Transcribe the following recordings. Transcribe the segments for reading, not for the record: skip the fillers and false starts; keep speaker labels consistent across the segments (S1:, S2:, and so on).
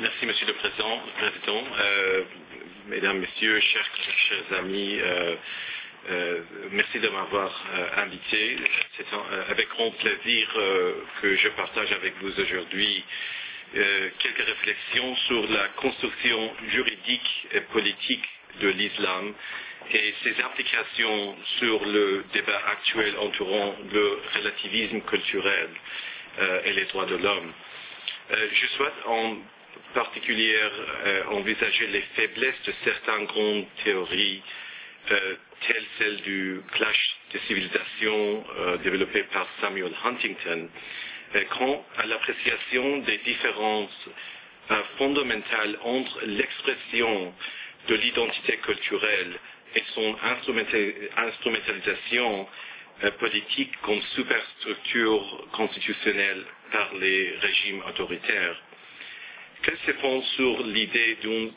S1: Merci, Monsieur le Président. Mesdames, Messieurs, chers amis, merci de m'avoir invité. C'est avec grand plaisir que je partage avec vous aujourd'hui quelques réflexions sur la construction juridique et politique de l'islam et ses implications sur le débat actuel entourant le relativisme culturel et les droits de l'homme. Je souhaite en particulier envisager les faiblesses de certaines grandes théories telles celle du clash des civilisations développée par Samuel Huntington quant à l'appréciation des différences fondamentales entre l'expression de l'identité culturelle et son instrumentalisation politique comme superstructure constitutionnelle par les régimes autoritaires. Qu'elle se fonde sur l'idée d'une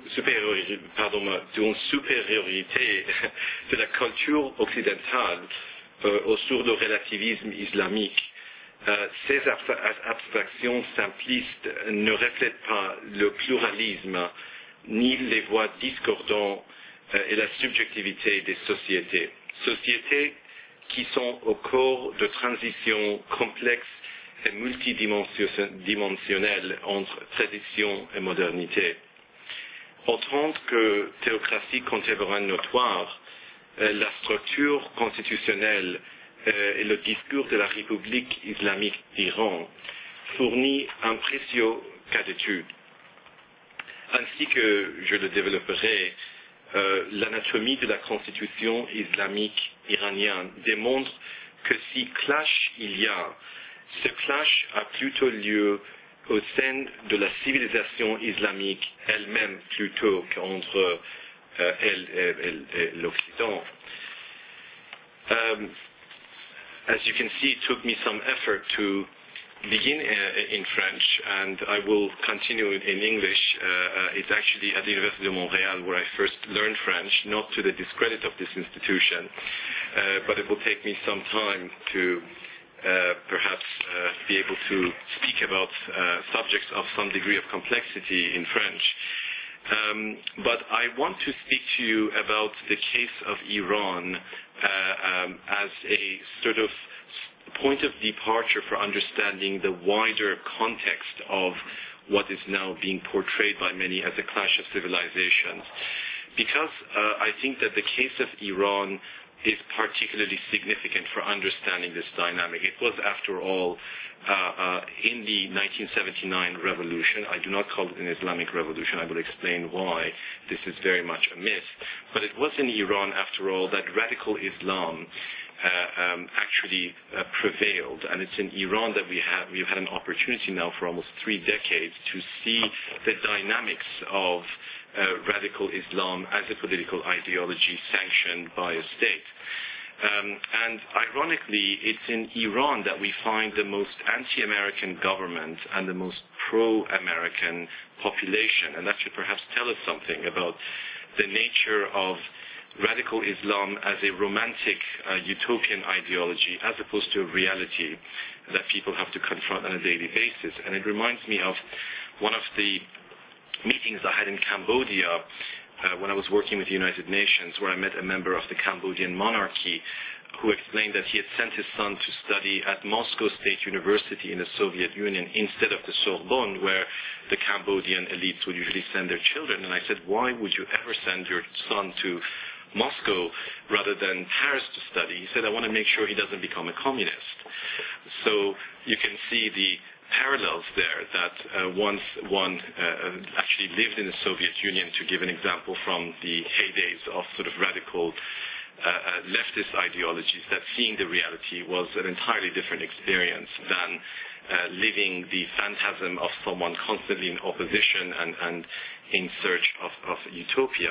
S1: supériorité de la culture occidentale sur le relativisme islamique. Ces abstractions simplistes ne reflètent pas le pluralisme ni les voix discordantes et la subjectivité des sociétés. Sociétés qui sont au cœur de transitions complexes et multidimensionnelles entre tradition et modernité. En tant que théocratie contemporaine notoire, la structure constitutionnelle et le discours de la République islamique d'Iran fournit un précieux cas d'étude. Ainsi que je le développerai, l'anatomie de la constitution islamique iranienne démontre que si clash il y a, ce clash a plutôt lieu au sein de la civilisation islamique elle-même plutôt qu'entre elle et l'Occident. As you can see, it took me some effort to begin in French, and I will continue in English. It's actually at the University of Montréal where I first learned French, not to the discredit of this institution, but it will take me some time to perhaps be able to speak about subjects of some degree of complexity in French. But I want to speak to you about the case of Iran as a sort of point of departure for understanding the wider context of what is now being portrayed by many as a clash of civilizations. Because I think that the case of Iran is particularly significant for understanding this dynamic. It was, after all, in the 1979 revolution. I do not call it an Islamic revolution. I will explain why this is very much a myth. But it was in Iran, after all, that radical Islam actually prevailed, and it's in Iran that we've had an opportunity now for almost 3 decades to see the dynamics of radical Islam as a political ideology sanctioned by a state. And ironically, it's in Iran that we find the most anti-American government and the most pro-American population, and that should perhaps tell us something about the nature of radical Islam as a romantic utopian ideology as opposed to a reality that people have to confront on a daily basis. And it reminds me of one of the meetings I had in Cambodia when I was working with the United Nations, where I met a member of the Cambodian monarchy who explained that he had sent his son to study at Moscow State University in the Soviet Union instead of the Sorbonne, where the Cambodian elites would usually send their children. And I said, why would you ever send your son to Moscow rather than Paris to study? He said, I want to make sure he doesn't become a communist. So you can see the parallels there that once one actually lived in the Soviet Union, to give an example from the heydays of sort of radical leftist ideologies, that seeing the reality was an entirely different experience than living the phantasm of someone constantly in opposition and in search of utopia.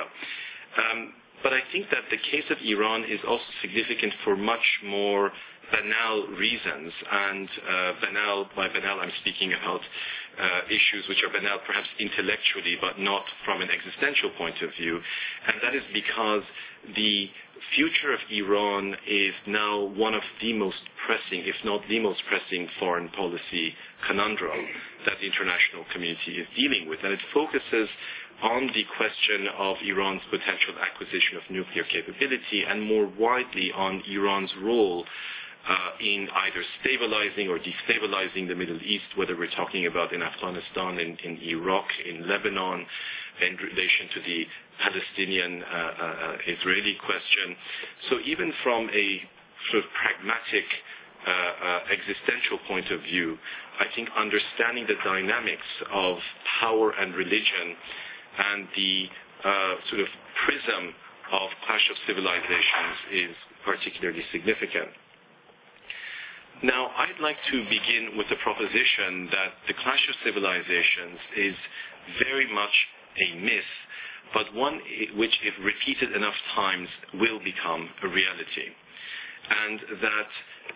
S1: But I think that the case of Iran is also significant for much more banal reasons, and by banal I'm speaking about issues which are banal perhaps intellectually but not from an existential point of view, and that is because the future of Iran is now one of the most pressing, if not the most pressing, foreign policy conundrum that the international community is dealing with, and it focuses on the question of Iran's potential acquisition of nuclear capability and more widely on Iran's role in either stabilizing or destabilizing the Middle East, whether we're talking about in Afghanistan, in Iraq, in Lebanon, in relation to the Palestinian-Israeli question. So even from a sort of pragmatic existential point of view, I think understanding the dynamics of power and religion and the sort of prism of clash of civilizations is particularly significant. Now, I'd like to begin with the proposition that the clash of civilizations is very much a myth, but one which, if repeated enough times, will become a reality. And that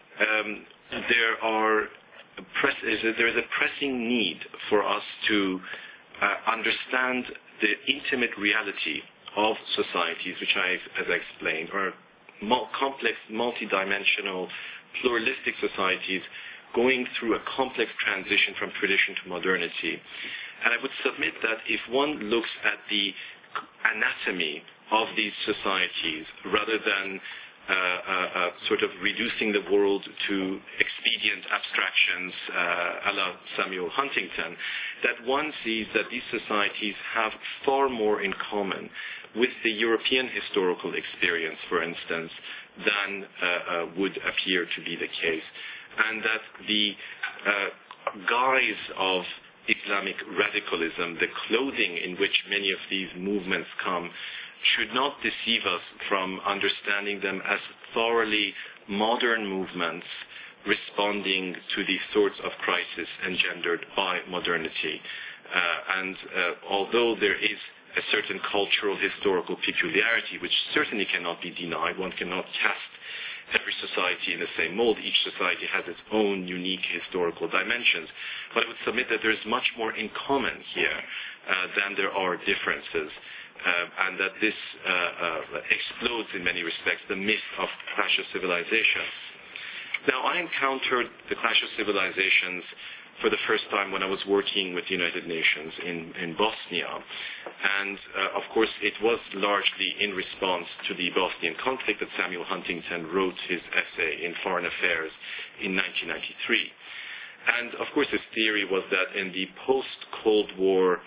S1: there is a pressing need for us to understand the intimate reality of societies, which as I explained, are complex, multidimensional, pluralistic societies going through a complex transition from tradition to modernity. And I would submit that if one looks at the anatomy of these societies rather than sort of reducing the world to expedient abstractions a la Samuel Huntington, that one sees that these societies have far more in common with the European historical experience, for instance, than would appear to be the case. And that the guise of Islamic radicalism, the clothing in which many of these movements come, should not deceive us from understanding them as thoroughly modern movements responding to the sorts of crisis engendered by modernity. Although there is a certain cultural, historical peculiarity, which certainly cannot be denied, one cannot cast every society in the same mold. Each society has its own unique historical dimensions. But I would submit that there is much more in common here than there are differences. And that this explodes in many respects the myth of clash of civilizations. Now, I encountered the clash of civilizations for the first time when I was working with the United Nations in Bosnia. And, of course, it was largely in response to the Bosnian conflict that Samuel Huntington wrote his essay in Foreign Affairs in 1993. And, of course, his theory was that in the post-Cold War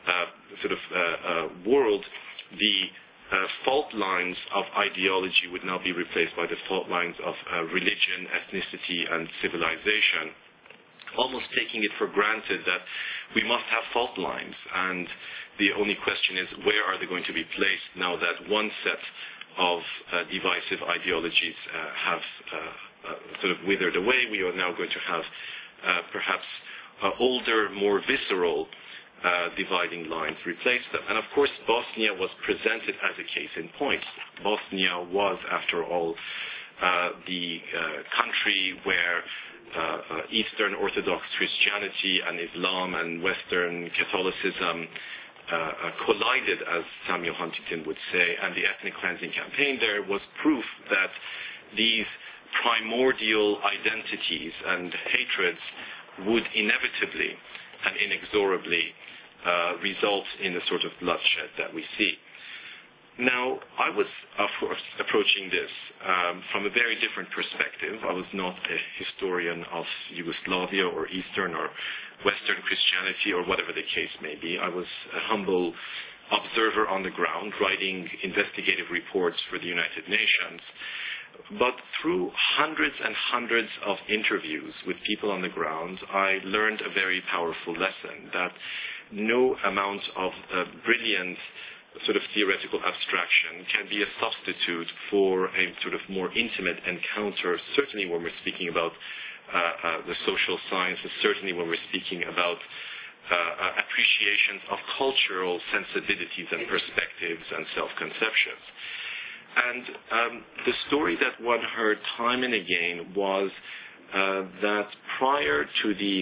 S1: world, the fault lines of ideology would now be replaced by the fault lines of religion, ethnicity, and civilization, almost taking it for granted that we must have fault lines, and the only question is where are they going to be placed now that one set of divisive ideologies have sort of withered away. We are now going to have perhaps older, more visceral dividing lines replace them. And of course, Bosnia was presented as a case in point. Bosnia was, after all, the country where Eastern Orthodox Christianity and Islam and Western Catholicism collided, as Samuel Huntington would say, and the ethnic cleansing campaign there was proof that these primordial identities and hatreds would inevitably and inexorably result in the sort of bloodshed that we see. Now, I was, of course, approaching this from a very different perspective. I was not a historian of Yugoslavia or Eastern or Western Christianity or whatever the case may be. I was a humble observer on the ground, writing investigative reports for the United Nations. But through hundreds and hundreds of interviews with people on the ground, I learned a very powerful lesson, that no amount of brilliant sort of theoretical abstraction can be a substitute for a sort of more intimate encounter, certainly when we're speaking about the social sciences, certainly when we're speaking about appreciations of cultural sensibilities and perspectives and self-conceptions. And the story that one heard time and again was that prior to the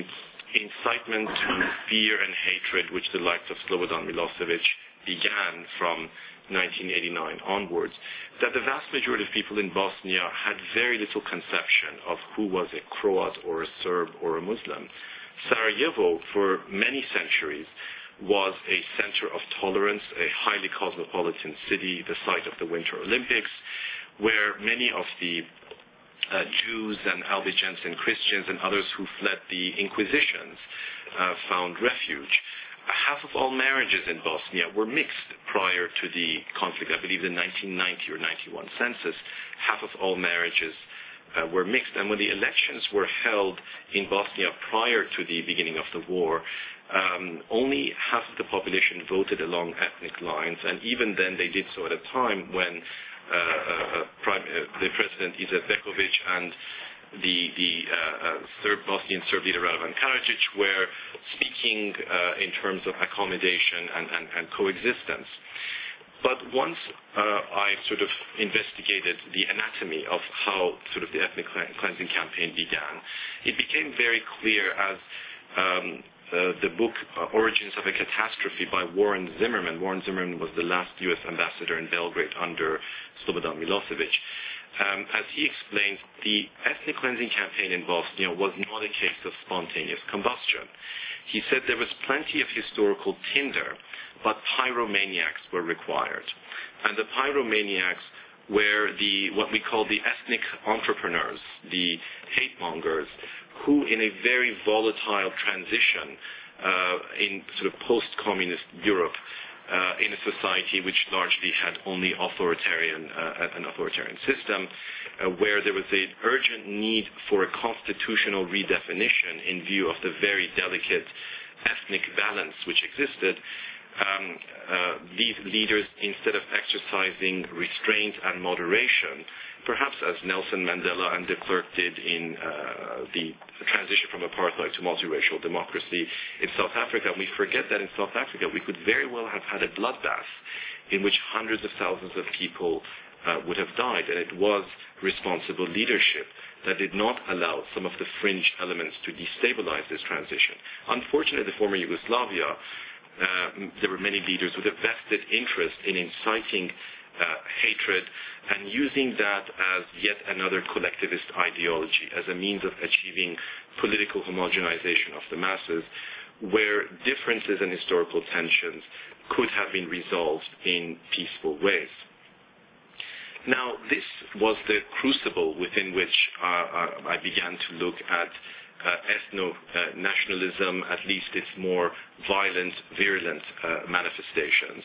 S1: incitement to fear and hatred, which the likes of Slobodan Milosevic began from 1989 onwards, that the vast majority of people in Bosnia had very little conception of who was a Croat or a Serb or a Muslim. Sarajevo, for many centuries, was a center of tolerance, a highly cosmopolitan city, the site of the Winter Olympics, where many of the Jews and Albigenses and Christians and others who fled the Inquisitions found refuge. Half of all marriages in Bosnia were mixed prior to the conflict. I believe the 1990 or 91 census, half of all marriages were mixed. And when the elections were held in Bosnia prior to the beginning of the war, only half of the population voted along ethnic lines, and even then they did so at a time when the President Izetbegovic and the Bosnian Serb leader Radovan Karadzic were speaking in terms of accommodation and coexistence. But once I sort of investigated the anatomy of how sort of the ethnic cleansing campaign began, it became very clear as the book Origins of a Catastrophe by Warren Zimmerman. Warren Zimmerman was the last U.S. ambassador in Belgrade under Slobodan Milosevic. As he explains, the ethnic cleansing campaign in Bosnia was not a case of spontaneous combustion. He said there was plenty of historical tinder, but pyromaniacs were required. And the pyromaniacs were what we call the ethnic entrepreneurs, the hate mongers, who in a very volatile transition in sort of post-communist Europe, in a society which largely had only an authoritarian system, where there was an urgent need for a constitutional redefinition in view of the very delicate ethnic balance which existed. These leaders, instead of exercising restraint and moderation, perhaps as Nelson Mandela and de Klerk did in the transition from apartheid to multiracial democracy in South Africa. And we forget that in South Africa we could very well have had a bloodbath in which hundreds of thousands of people would have died. And it was responsible leadership that did not allow some of the fringe elements to destabilize this transition. Unfortunately, the former Yugoslavia, there were many leaders with a vested interest in inciting hatred and using that as yet another collectivist ideology, as a means of achieving political homogenization of the masses, where differences and historical tensions could have been resolved in peaceful ways. Now, this was the crucible within which I began to look at ethno-nationalism, at least its more violent, virulent manifestations.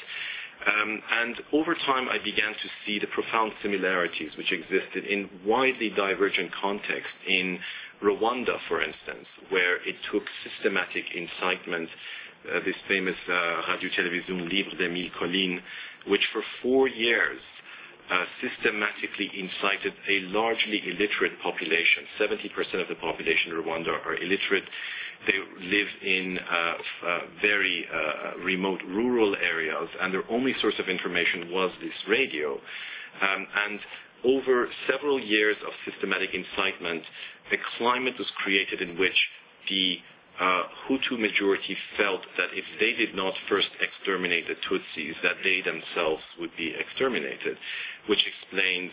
S1: And over time, I began to see the profound similarities which existed in widely divergent contexts in Rwanda, for instance, where it took systematic incitement, this famous Radio-Télévision Libre d'Émile Colline, which for 4 years systematically incited a largely illiterate population. 70% of the population in Rwanda are illiterate. They live in very remote rural areas, and their only source of information was this radio. And over several years of systematic incitement, a climate was created in which the Hutu majority felt that if they did not first exterminate the Tutsis, that they themselves would be exterminated, which explains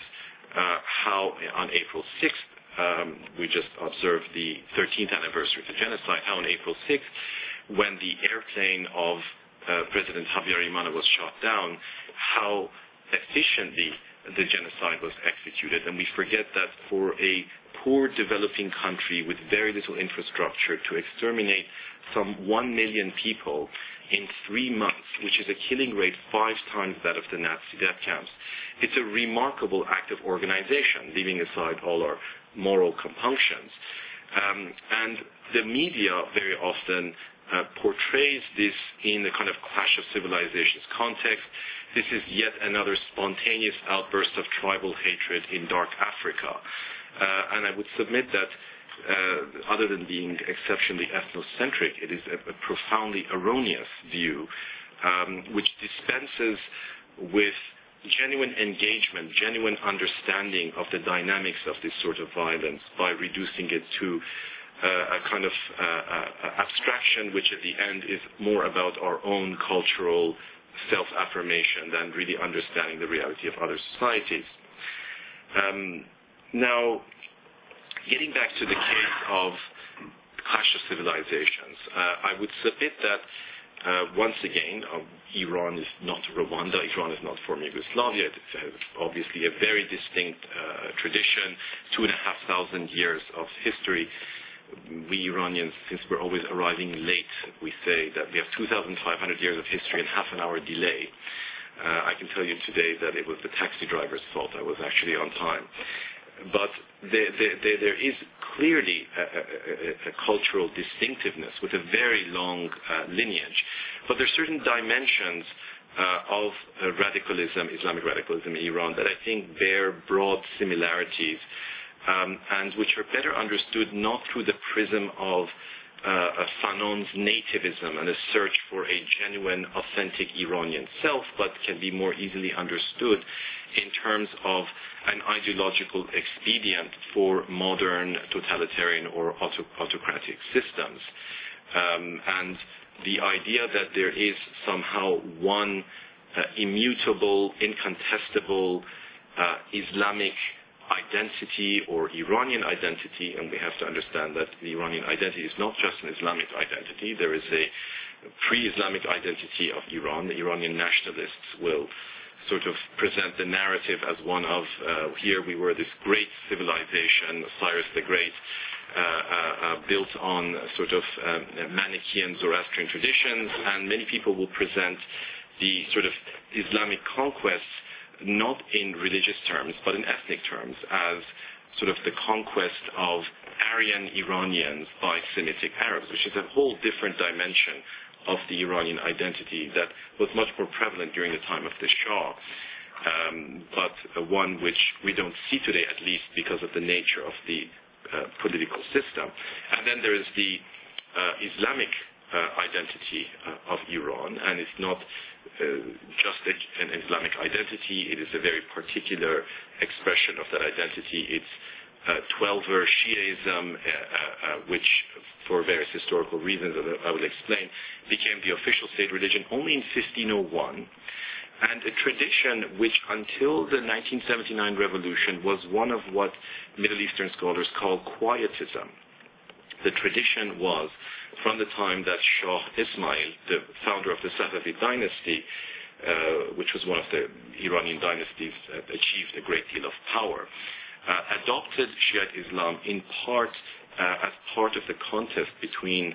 S1: how on April 6th, we just observed the 13th anniversary of the genocide, how on April 6th, when the airplane of President Habyarimana was shot down, how efficiently the genocide was executed. And we forget that for a poor developing country with very little infrastructure to exterminate some 1 million people in 3 months, which is a killing rate 5 times that of the Nazi death camps, it's a remarkable act of organization, leaving aside all our moral compunctions. And the media very often portrays this in the kind of clash of civilizations context. This is yet another spontaneous outburst of tribal hatred in dark Africa. And I would submit that other than being exceptionally ethnocentric, it is a profoundly erroneous view, which dispenses with genuine engagement, genuine understanding of the dynamics of this sort of violence by reducing it to a kind of abstraction, which at the end is more about our own cultural self-affirmation than really understanding the reality of other societies. Now, getting back to the case of clash of civilizations, I would submit that once again, Iran is not Rwanda, Iran is not former Yugoslavia. It has obviously a very distinct tradition, 2,500 years of history. We Iranians, since we're always arriving late, we say that we have 2,500 years of history and half an hour delay. I can tell you today that it was the taxi driver's fault. I was actually on time. But there is clearly a cultural distinctiveness with a very long lineage. But there are certain dimensions of radicalism, Islamic radicalism in Iran, that I think bear broad similarities and which are better understood not through the prism of Fanon's nativism and a search for a genuine, authentic Iranian self, but can be more easily understood in terms of an ideological expedient for modern totalitarian or autocratic systems. And the idea that there is somehow one immutable, incontestable Islamic identity or Iranian identity, and we have to understand that the Iranian identity is not just an Islamic identity. There is a pre-Islamic identity of Iran. The Iranian nationalists will sort of present the narrative as one of, here we were this great civilization, Cyrus the Great, built on sort of Manichaean Zoroastrian traditions, and many people will present the sort of Islamic conquests not in religious terms, but in ethnic terms, as sort of the conquest of Aryan Iranians by Semitic Arabs, which is a whole different dimension of the Iranian identity that was much more prevalent during the time of the Shah, but one which we don't see today, at least because of the nature of the political system. And then there is the Islamic identity of Iran, and it's not just an Islamic identity. It is a very particular expression of that identity. It's 12er Shiaism, which, for various historical reasons that I will explain, became the official state religion only in 1501, and a tradition which until the 1979 revolution was one of what Middle Eastern scholars call quietism. The tradition was, from the time that Shah Ismail, the founder of the Safavid dynasty, which was one of the Iranian dynasties that achieved a great deal of power, adopted Shiite Islam in part as part of the contest between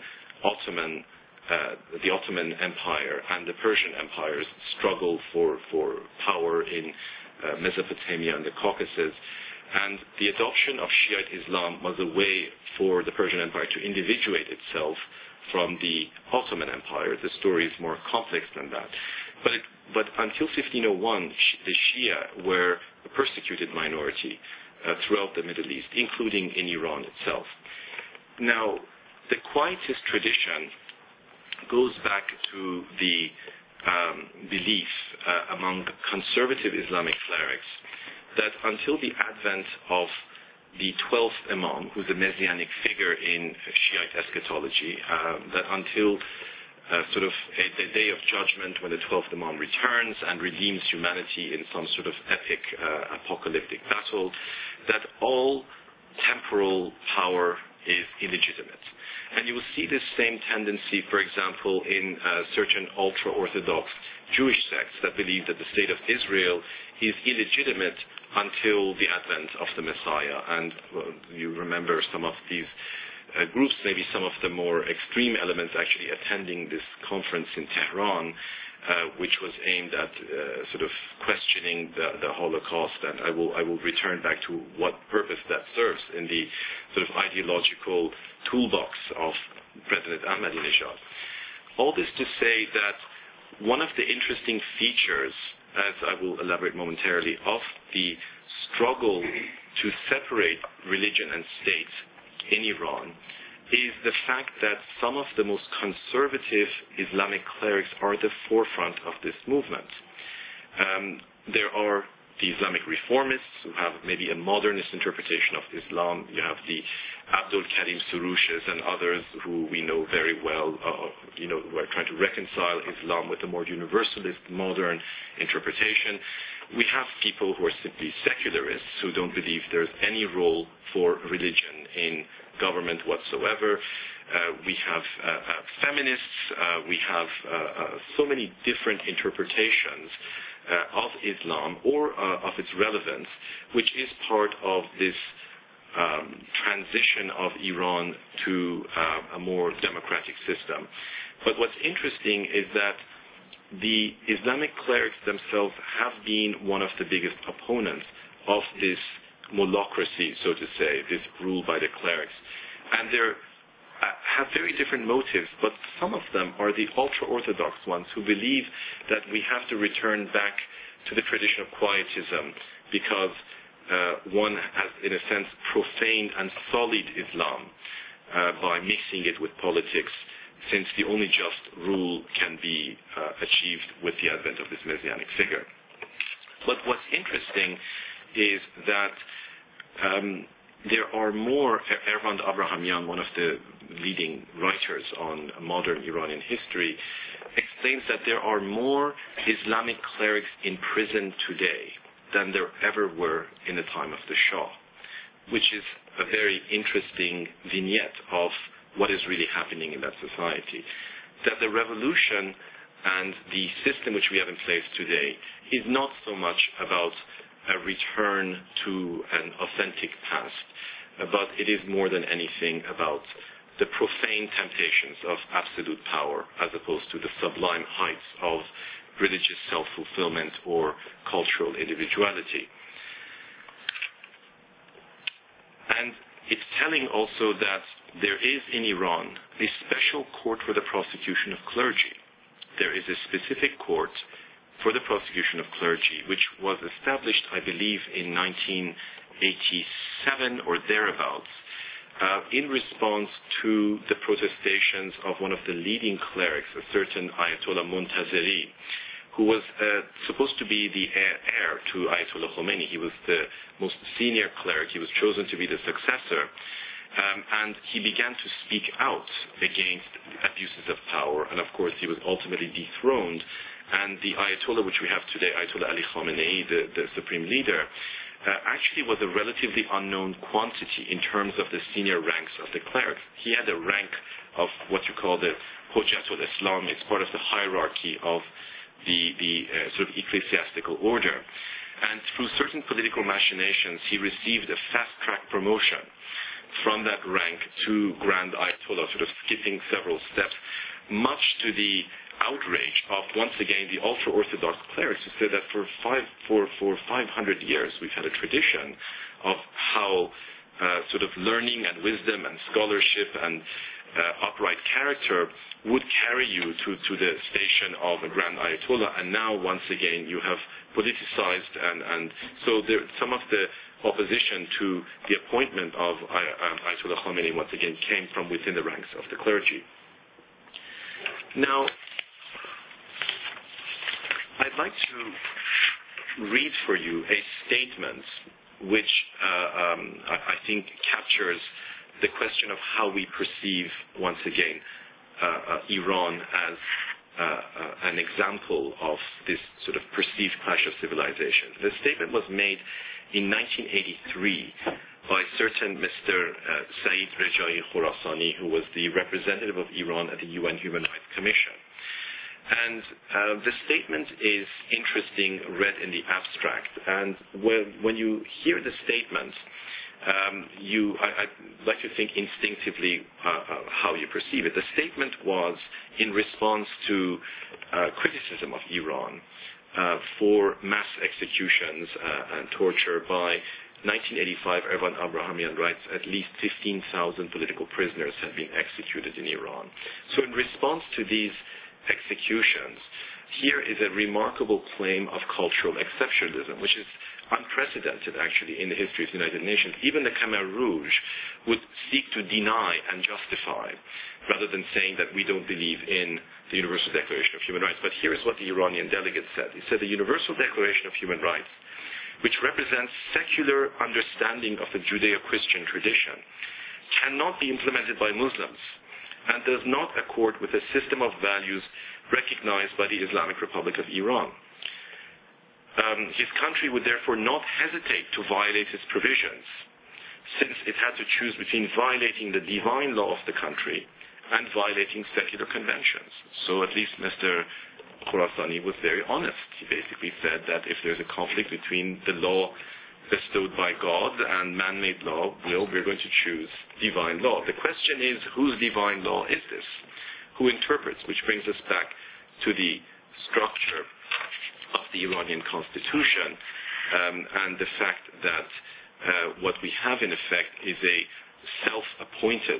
S1: the Ottoman Empire and the Persian Empire's struggle for power in Mesopotamia and the Caucasus. And the adoption of Shiite Islam was a way for the Persian Empire to individuate itself from the Ottoman Empire. The story is more complex than that. But until 1501, the Shia were a persecuted minority throughout the Middle East, including in Iran itself. Now, the quietist tradition goes back to the belief among conservative Islamic clerics that until the advent of the 12th Imam, who's a messianic figure in Shiite eschatology, that until sort of the day of judgment when the 12th Imam returns and redeems humanity in some sort of epic apocalyptic battle, that all temporal power is illegitimate. And you will see this same tendency, for example, in certain ultra-Orthodox Jewish sects that believe that the state of Israel is illegitimate until the advent of the Messiah. And you remember some of these groups, maybe some of the more extreme elements actually attending this conference in Tehran, which was aimed at sort of questioning the Holocaust. And I will return back to what purpose that serves in the sort of ideological toolbox of President Ahmadinejad. All this to say that one of the interesting features, as I will elaborate momentarily, of the struggle to separate religion and state in Iran is the fact that some of the most conservative Islamic clerics are at the forefront of this movement. There are the Islamic reformists who have maybe a modernist interpretation of Islam. You have the Abdul Karim Surushes and others who we know very well, who are trying to reconcile Islam with a more universalist, modern interpretation. We have people who are simply secularists who don't believe there's any role for religion in government whatsoever. We have feminists. We have so many different interpretations of Islam or of its relevance, which is part of this transition of Iran to a more democratic system. But what's interesting is that the Islamic clerics themselves have been one of the biggest opponents of this mullocracy, so to say, this rule by the clerics. And they're have very different motives, but some of them are the ultra-Orthodox ones who believe that we have to return back to the tradition of quietism because one has, in a sense, profaned and sullied Islam by mixing it with politics, since the only just rule can be achieved with the advent of this messianic figure. But what's interesting is that there are more. Ervand Abrahamian, one of the leading writers on modern Iranian history, explains that there are more Islamic clerics in prison today than there ever were in the time of the Shah, which is a very interesting vignette of what is really happening in that society. That the revolution and the system which we have in place today is not so much about a return to an authentic past, but it is more than anything about the profane temptations of absolute power as opposed to the sublime heights of religious self-fulfillment or cultural individuality. And it's telling also that there is in Iran a special court for the prosecution of clergy. There is a specific court for the prosecution of clergy, which was established, I believe, in 1987 or thereabouts, in response to the protestations of one of the leading clerics, a certain Ayatollah Montazeri, who was supposed to be the heir to Ayatollah Khomeini. He was the most senior cleric. He was chosen to be the successor. And he began to speak out against abuses of power. And of course, he was ultimately dethroned. And the Ayatollah, which we have today, Ayatollah Ali Khamenei, the supreme leader, actually was a relatively unknown quantity in terms of the senior ranks of the clerics. He had a rank of what you call the Hujjatul Islam. It's part of the hierarchy of the sort of ecclesiastical order. And through certain political machinations, he received a fast-track promotion from that rank to Grand Ayatollah, sort of skipping several steps, much to the outrage of, once again, the ultra-Orthodox clerics who said that for 500 years we've had a tradition of how sort of learning and wisdom and scholarship and upright character would carry you to the station of a Grand Ayatollah, and now once again you have politicized and so there, some of the opposition to the appointment of Ayatollah Khomeini once again came from within the ranks of the clergy. Now, I'd like to read for you a statement which I think captures the question of how we perceive, once again, Iran as an example of this sort of perceived clash of civilizations. The statement was made in 1983 by certain Mr. Saeed Rejai Khorasani, who was the representative of Iran at the UN Human Rights Commission. And the statement is interesting read in the abstract. And when you hear the statement, I'd like to think instinctively how you perceive it. The statement was in response to criticism of Iran for mass executions and torture. By 1985, Ervand Abrahamian writes at least 15,000 political prisoners have been executed in Iran. So in response to these executions, here is a remarkable claim of cultural exceptionalism, which is unprecedented actually in the history of the United Nations. Even the Khmer Rouge would seek to deny and justify rather than saying that we don't believe in the Universal Declaration of Human Rights. But here is what the Iranian delegate said. He said the Universal Declaration of Human Rights which represents secular understanding of the Judeo-Christian tradition, cannot be implemented by Muslims and does not accord with a system of values recognized by the Islamic Republic of Iran. His country would therefore not hesitate to violate its provisions, since it had to choose between violating the divine law of the country and violating secular conventions. So at least Mr. Khorasani was very honest. He basically said that if there's a conflict between the law bestowed by God and man-made law, well, we're going to choose divine law. The question is, whose divine law is this? Who interprets? Which brings us back to the structure of the Iranian constitution and the fact that what we have in effect is a self-appointed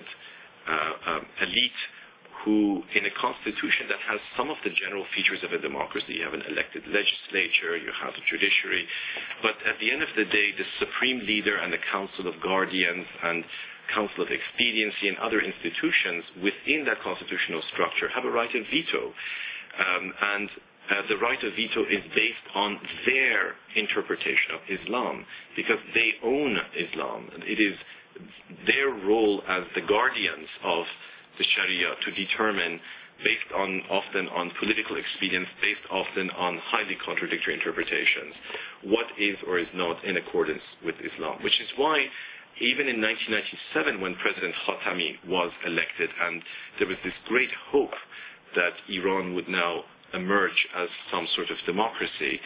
S1: elite who, in a constitution that has some of the general features of a democracy, you have an elected legislature, you have a judiciary, but at the end of the day, the supreme leader and the Council of Guardians and Council of Expediency and other institutions within that constitutional structure have a right of veto. And the right of veto is based on their interpretation of Islam, because they own Islam. It is their role as the guardians of the Sharia to determine, based on often on political expedience, based often on highly contradictory interpretations, what is or is not in accordance with Islam. Which is why even in 1997, when President Khatami was elected, and there was this great hope that Iran would now emerge as some sort of democracy,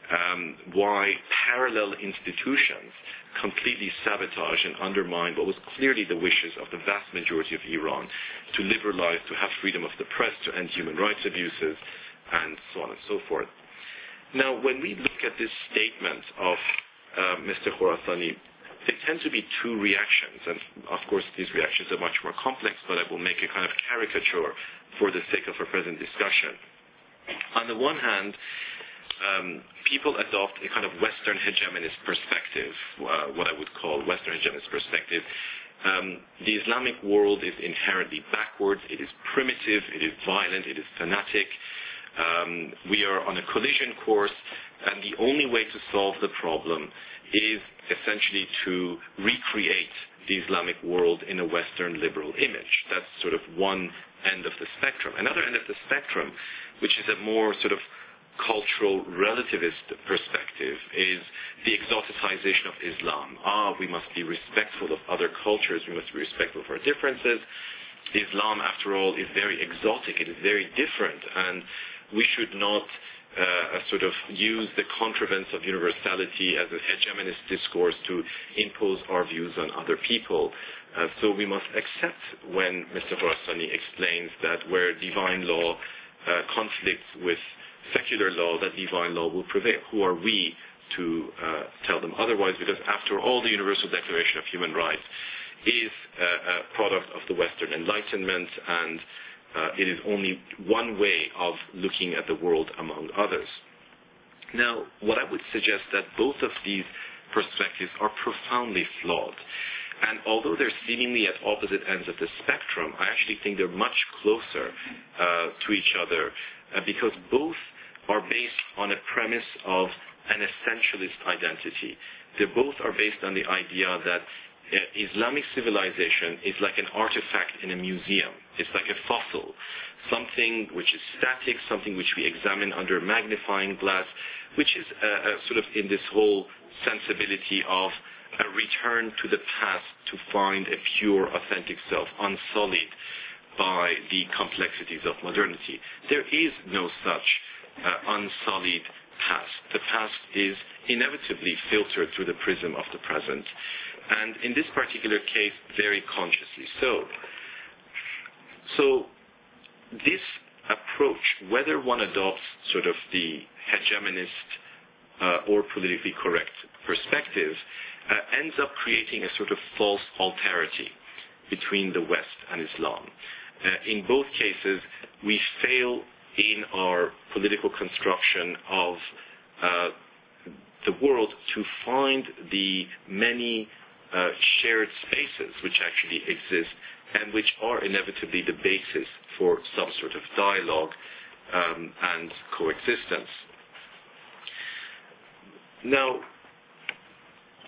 S1: why parallel institutions completely sabotage and undermine what was clearly the wishes of the vast majority of Iran to liberalize, to have freedom of the press, to end human rights abuses, and so on and so forth. Now, when we look at this statement of Mr. Khorasani, there tend to be two reactions, and of course these reactions are much more complex, but I will make a kind of caricature for the sake of our present discussion. On the one hand, people adopt a kind of Western hegemonist perspective, what I would call Western hegemonist perspective. The Islamic world is inherently backwards, it is primitive, it is violent, it is fanatic. We are on a collision course, and the only way to solve the problem is essentially to recreate the Islamic world in a Western liberal image. That's sort of one end of the spectrum. Another end of the spectrum, which is a more sort of cultural relativist perspective, is the exoticization of Islam. We must be respectful of other cultures, we must be respectful of our differences. Islam, after all, is very exotic, it is very different, and we should not sort of use the contrivance of universality as a hegemonist discourse to impose our views on other people. So we must accept when Mr. Khorasani explains that where divine law conflicts with secular law, that divine law will prevail. Who are we to tell them otherwise? Because after all, the Universal Declaration of Human Rights is a product of the Western Enlightenment, and it is only one way of looking at the world among others. Now, what I would suggest that both of these perspectives are profoundly flawed. And although they're seemingly at opposite ends of the spectrum, I actually think they're much closer to each other because both are based on a premise of an essentialist identity. They both are based on the idea that Islamic civilization is like an artifact in a museum. It's like a fossil, something which is static, something which we examine under a magnifying glass, which is sort of in this whole sensibility of a return to the past to find a pure, authentic self, unsullied by the complexities of modernity. There is no such unsullied past. The past is inevitably filtered through the prism of the present, and in this particular case, very consciously so. So this approach, whether one adopts sort of the hegemonist or politically correct perspective, ends up creating a sort of false alterity between the West and Islam. In both cases, we fail in our political construction of the world to find the many shared spaces which actually exist and which are inevitably the basis for some sort of dialogue and coexistence. Now,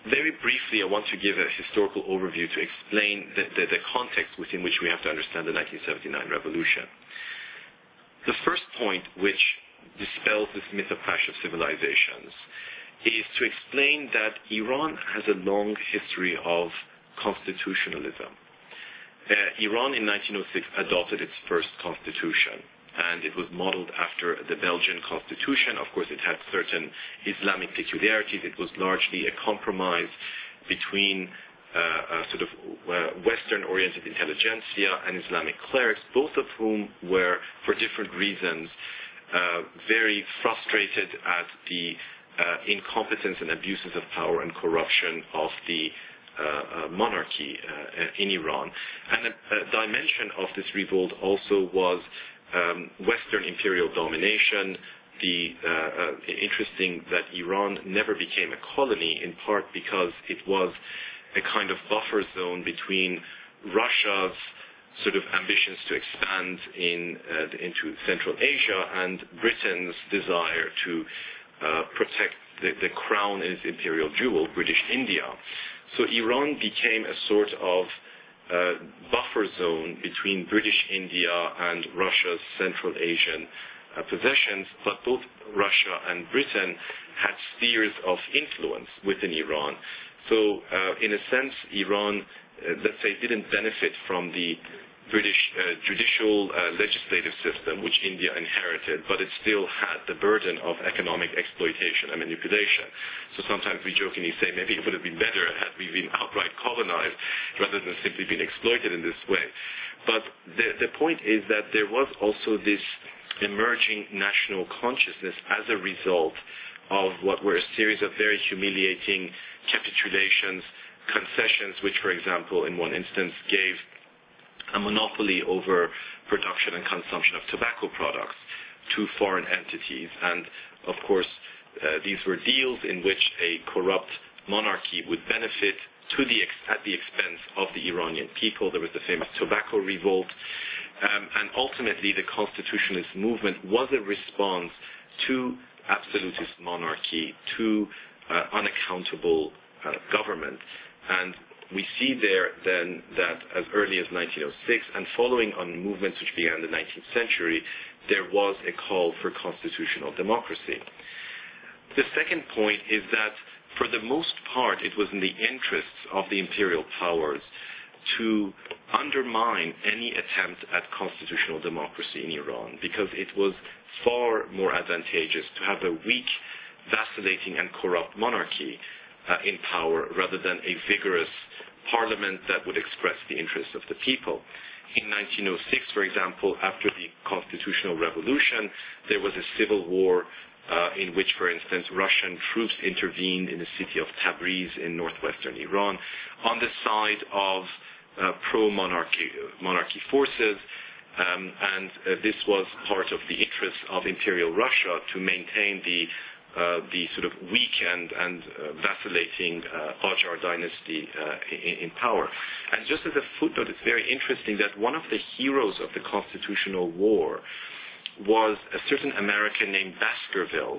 S1: very briefly, I want to give a historical overview to explain the context within which we have to understand the 1979 revolution. The first point which dispels this myth of clash of civilizations is to explain that Iran has a long history of constitutionalism. Iran in 1906 adopted its first constitution, and it was modeled after the Belgian constitution. Of course, it had certain Islamic peculiarities. It was largely a compromise between sort of Western-oriented intelligentsia and Islamic clerics, both of whom were, for different reasons, very frustrated at the incompetence and abuses of power and corruption of the monarchy in Iran. And a dimension of this revolt also was Western imperial domination. Interesting that Iran never became a colony, in part because it was a kind of buffer zone between Russia's sort of ambitions to expand into Central Asia and Britain's desire to protect the crown and its imperial jewel, British India. So Iran became a sort of buffer zone between British India and Russia's Central Asian possessions, but both Russia and Britain had spheres of influence within Iran. So in a sense, Iran, let's say, didn't benefit from the British judicial legislative system, which India inherited, but it still had the burden of economic exploitation and manipulation. So sometimes we jokingly say maybe it would have been better had we been outright colonized rather than simply been exploited in this way. But the point is that there was also this emerging national consciousness as a result of what were a series of very humiliating capitulations, concessions, which, for example, in one instance gave a monopoly over production and consumption of tobacco products to foreign entities. And, of course, these were deals in which a corrupt monarchy would benefit at the expense of the Iranian people. There was the famous tobacco revolt. And ultimately, the constitutionalist movement was a response to absolutist monarchy, to unaccountable government. And we see there then that as early as 1906, and following on movements which began in the 19th century, there was a call for constitutional democracy. The second point is that for the most part it was in the interests of the imperial powers to undermine any attempt at constitutional democracy in Iran, because it was far more advantageous to have a weak, vacillating and corrupt monarchy in power rather than a vigorous parliament that would express the interests of the people. In 1906, for example, after the constitutional revolution, there was a civil war in which, for instance, Russian troops intervened in the city of Tabriz in northwestern Iran on the side of pro-monarchy forces, and this was part of the interests of Imperial Russia to maintain the sort of weak and vacillating Qajar dynasty in power. And just as a footnote, it's very interesting that one of the heroes of the Constitutional War was a certain American named Baskerville,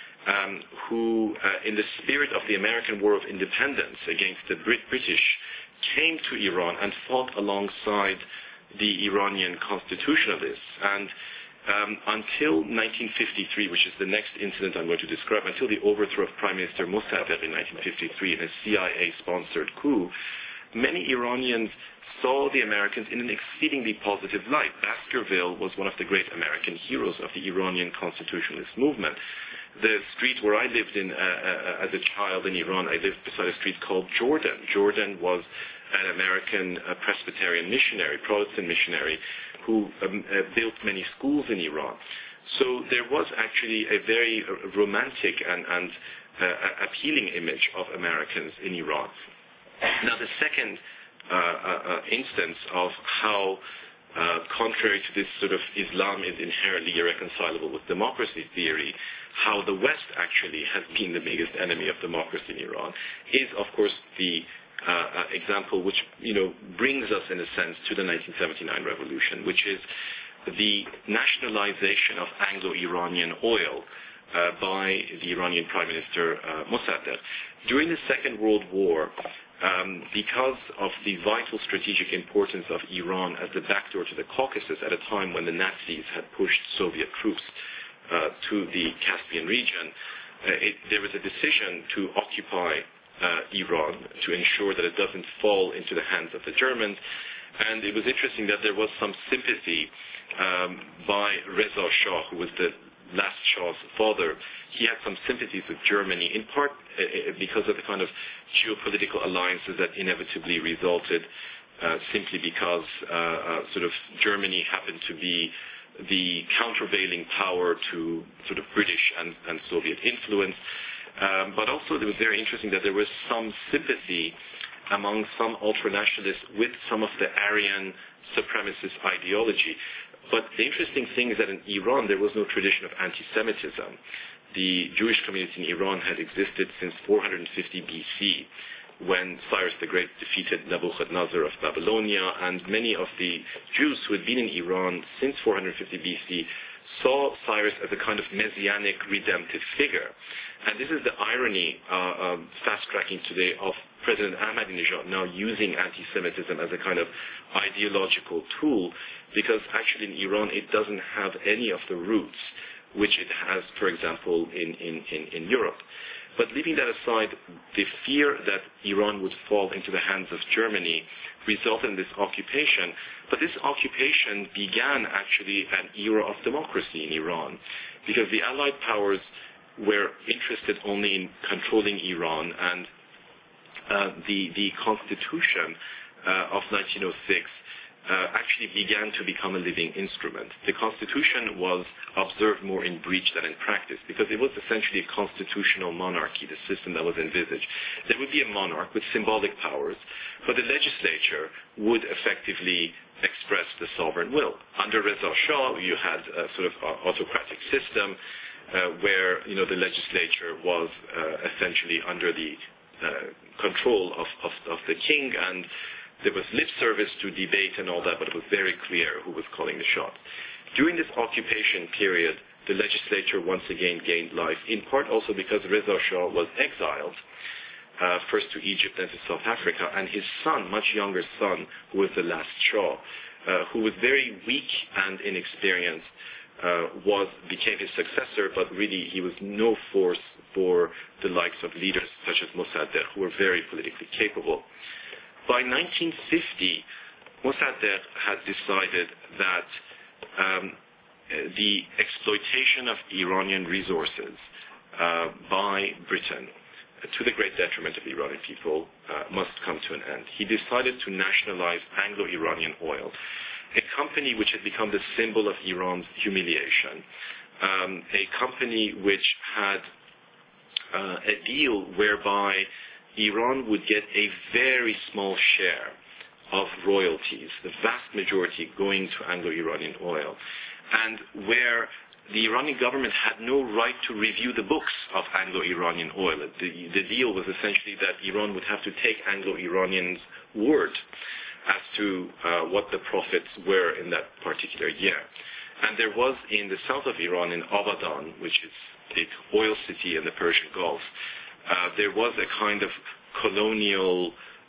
S1: who, in the spirit of the American War of Independence against the British, came to Iran and fought alongside the Iranian constitutionalists. And until 1953, which is the next incident I'm going to describe, until the overthrow of Prime Minister Mossadegh in 1953 in a CIA-sponsored coup, many Iranians saw the Americans in an exceedingly positive light. Baskerville was one of the great American heroes of the Iranian constitutionalist movement. The street where I lived in as a child in Iran, I lived beside a street called Jordan. Jordan was an American Presbyterian missionary, Protestant missionary, who built many schools in Iran. So there was actually a very romantic and appealing image of Americans in Iran. Now, the second instance of how, contrary to this sort of Islam is inherently irreconcilable with democracy theory, how the West actually has been the biggest enemy of democracy in Iran is, of course, the example which brings us in a sense to the 1979 revolution, which is the nationalization of Anglo-Iranian oil by the Iranian Prime Minister Mossadegh. During the Second World War, because of the vital strategic importance of Iran as the backdoor to the Caucasus at a time when the Nazis had pushed Soviet troops to the Caspian region, there was a decision to occupy Iran to ensure that it doesn't fall into the hands of the Germans. And it was interesting that there was some sympathy by Reza Shah, who was the last Shah's father. He had some sympathies with Germany, in part because of the kind of geopolitical alliances that inevitably resulted simply because sort of Germany happened to be the countervailing power to sort of British and Soviet influence. But also it was very interesting that there was some sympathy among some ultranationalists with some of the Aryan supremacist ideology. But the interesting thing is that in Iran there was no tradition of anti-Semitism. The Jewish community in Iran had existed since 450 BC, when Cyrus the Great defeated Nebuchadnezzar of Babylonia, and many of the Jews who had been in Iran since 450 BC saw Cyrus as a kind of messianic redemptive figure. And this is the irony, fast-tracking today, of President Ahmadinejad now using anti-Semitism as a kind of ideological tool, because actually in Iran it doesn't have any of the roots which it has, for example, in Europe. But leaving that aside, the fear that Iran would fall into the hands of Germany resulted in this occupation. But this occupation began actually an era of democracy in Iran, because the Allied powers were interested only in controlling Iran, and the Constitution of 1906 actually began to become a living instrument. The Constitution was observed more in breach than in practice, because it was essentially a constitutional monarchy, the system that was envisaged. There would be a monarch with symbolic powers, but the legislature would effectively express the sovereign will. Under Reza Shah, you had a sort of autocratic system where the legislature was essentially under the control of the king, and there was lip service to debate and all that, but it was very clear who was calling the shots. During this occupation period, the legislature once again gained life, in part also because Reza Shah was exiled, first to Egypt, then to South Africa, and his son, much younger son, who was the last Shah, who was very weak and inexperienced, became his successor, but really he was no force for the likes of leaders such as Mossadegh, who were very politically capable. By 1950, Mossadegh had decided that the exploitation of Iranian resources by Britain, to the great detriment of the Iranian people, must come to an end. He decided to nationalize Anglo-Iranian Oil, a company which had become the symbol of Iran's humiliation, a company which had a deal whereby Iran would get a very small share of royalties, the vast majority going to Anglo-Iranian Oil, and where the Iranian government had no right to review the books of Anglo-Iranian Oil. The deal was essentially that Iran would have to take Anglo-Iranians' word as to what the profits were in that particular year. And there was in the south of Iran, in Abadan, which is the oil city in the Persian Gulf, there was a kind of colonial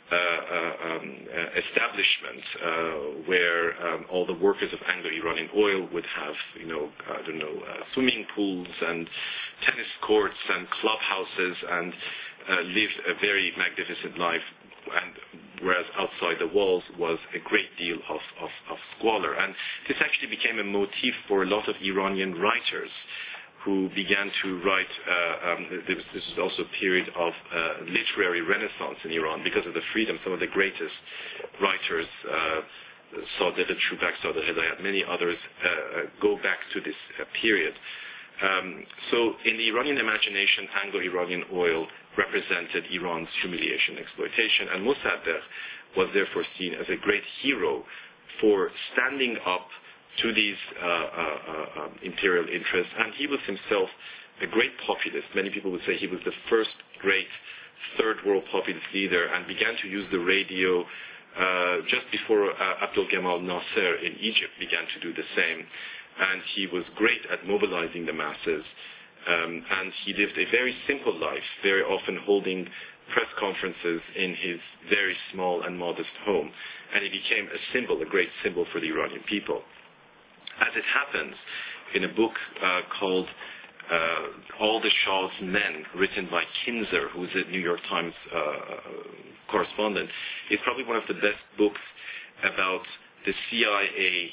S1: establishment where all the workers of Anglo-Iranian Oil would have, swimming pools and tennis courts and clubhouses and live a very magnificent life, and whereas outside the walls was a great deal of squalor. And this actually became a motif for a lot of Iranian writers who began to write. This was also a period of literary renaissance in Iran because of the freedom. Some of the greatest writers, Sadegh Chubak, Sadegh Hidayat, many others, go back to this period. So in the Iranian imagination, Anglo-Iranian Oil represented Iran's humiliation, exploitation, and Mossadegh was therefore seen as a great hero for standing up to these imperial interests. And he was himself a great populist. Many people would say he was the first great third world populist leader, and began to use the radio just before Abdul Gamal Nasser in Egypt began to do the same. And he was great at mobilizing the masses. And he lived a very simple life, very often holding press conferences in his very small and modest home. And he became a symbol, a great symbol for the Iranian people. As it happens, in a book called All the Shah's Men, written by Kinzer, who is a New York Times correspondent, is probably one of the best books about the CIA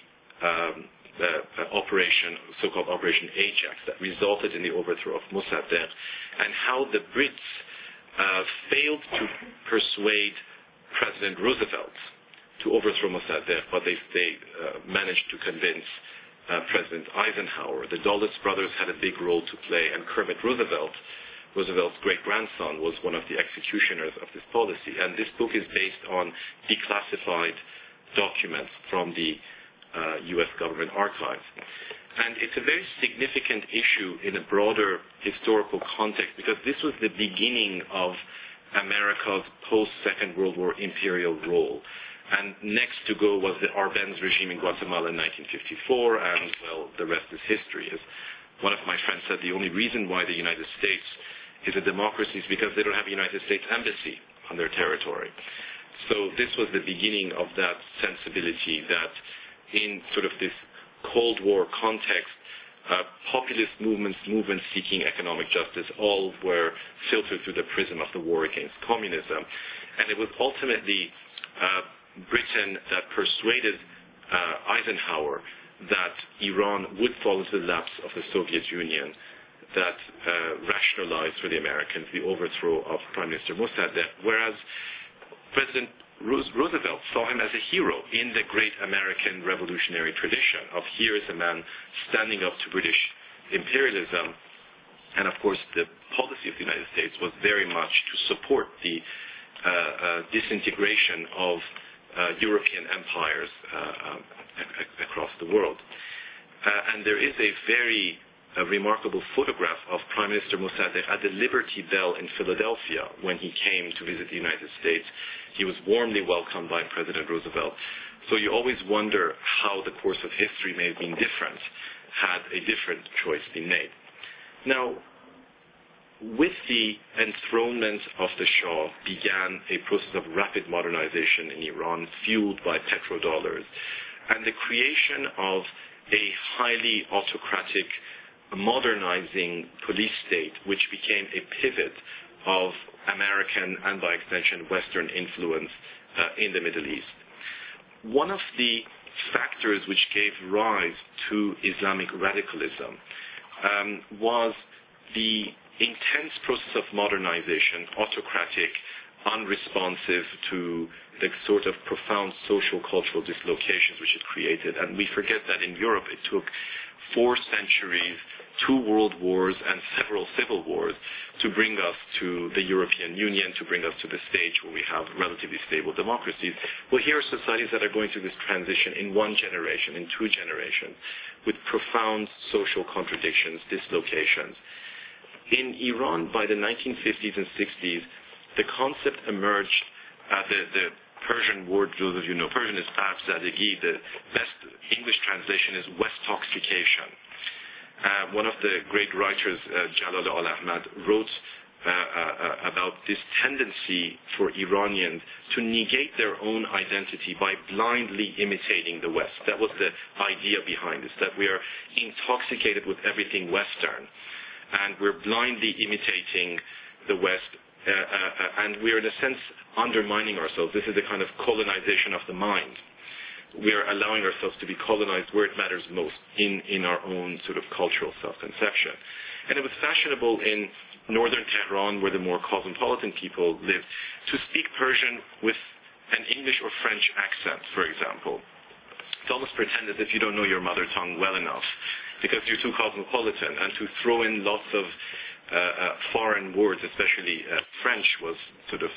S1: operation, so-called Operation Ajax, that resulted in the overthrow of Mossadegh, and how the Brits failed to persuade President Roosevelt to overthrow Mossadegh, but they managed to convince President Eisenhower. The Dulles brothers had a big role to play, and Kermit Roosevelt, Roosevelt's great-grandson, was one of the executioners of this policy. And this book is based on declassified documents from the U.S. government archives. And it's a very significant issue in a broader historical context, because this was the beginning of America's post-Second World War imperial role. And next to go was the Arbenz regime in Guatemala in 1954, and, well, the rest is history. As one of my friends said, the only reason why the United States is a democracy is because they don't have a United States embassy on their territory. So this was the beginning of that sensibility that in sort of this Cold War context, populist movements seeking economic justice, all were filtered through the prism of the war against communism. And it was ultimately Britain that persuaded Eisenhower that Iran would fall into the laps of the Soviet Union, that rationalized for the Americans the overthrow of Prime Minister Mossadegh, whereas President Roosevelt saw him as a hero in the great American revolutionary tradition of here is a man standing up to British imperialism. And of course, the policy of the United States was very much to support the disintegration of European empires across the world. And there is a very remarkable photograph of Prime Minister Mossadegh at the Liberty Bell in Philadelphia when he came to visit the United States. He was warmly welcomed by President Roosevelt. So you always wonder how the course of history may have been different had a different choice been made. Now, with the enthronement of the Shah began a process of rapid modernization in Iran, fueled by petrodollars, and the creation of a highly autocratic, modernizing police state, which became a pivot of American and, by extension, Western influence in the Middle East. One of the factors which gave rise to Islamic radicalism was the intense process of modernization, autocratic, unresponsive to the sort of profound social cultural dislocations which it created. And we forget that in Europe it took 4 centuries, 2 world wars, and several civil wars to bring us to the European Union, to bring us to the stage where we have relatively stable democracies. Well, here are societies that are going through this transition in 1 generation, in 2 generations, with profound social contradictions, dislocations. In Iran, by the 1950s and 60s, the concept emerged, the Persian word, those of you know Persian, is Afzadegi. The best English translation is Westoxification. One of the great writers, Jalal al-Ahmad, wrote about this tendency for Iranians to negate their own identity by blindly imitating the West. That was the idea behind this, that we are intoxicated with everything Western, and we're blindly imitating the West, and we're in a sense undermining ourselves. This is a kind of colonization of the mind. We're allowing ourselves to be colonized where it matters most, in our own sort of cultural self-conception. And it was fashionable in northern Tehran, where the more cosmopolitan people lived, to speak Persian with an English or French accent, for example. To almost pretend as if you don't know your mother tongue well enough, because you're too cosmopolitan, and to throw in lots of foreign words, especially French was sort of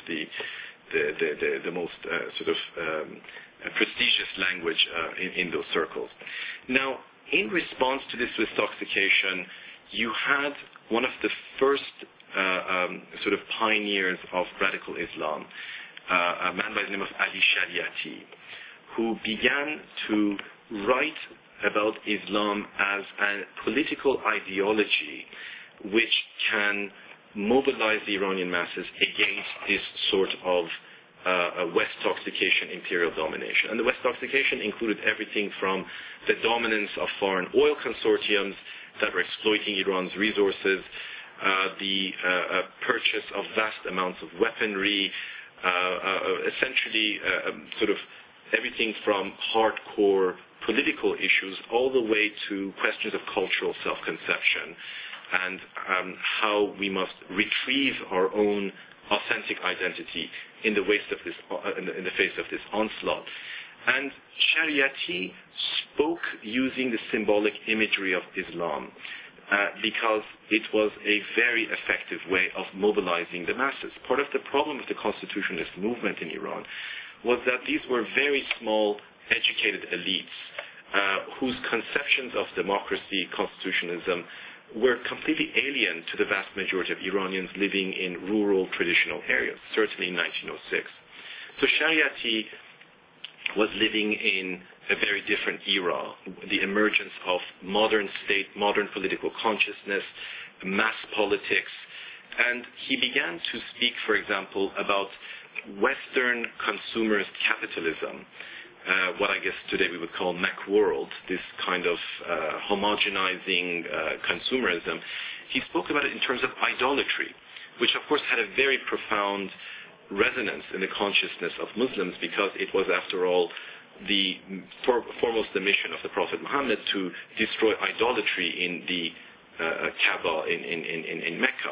S1: the most sort of prestigious language in those circles. Now, in response to this Westoxification, you had one of the first sort of pioneers of radical Islam, a man by the name of Ali Shariati, who began to write about Islam as a political ideology which can mobilize the Iranian masses against this sort of West-toxication imperial domination. And the West-toxication included everything from the dominance of foreign oil consortiums that were exploiting Iran's resources, the purchase of vast amounts of weaponry, essentially sort of everything from hardcore political issues all the way to questions of cultural self-conception and how we must retrieve our own authentic identity in the face of this onslaught. And Shariati spoke using the symbolic imagery of Islam because it was a very effective way of mobilizing the masses. Part of the problem of the constitutionalist movement in Iran was that these were very small, educated elites whose conceptions of democracy, constitutionalism, were completely alien to the vast majority of Iranians living in rural traditional areas, certainly in 1906. So Shariati was living in a very different era, the emergence of modern state, modern political consciousness, mass politics, and he began to speak, for example, about Western consumerist capitalism, what I guess today we would call Macworld, this kind of homogenizing consumerism. He spoke about it in terms of idolatry, which of course had a very profound resonance in the consciousness of Muslims because it was, after all, the foremost the mission of the Prophet Muhammad to destroy idolatry in the Kaaba in Mecca.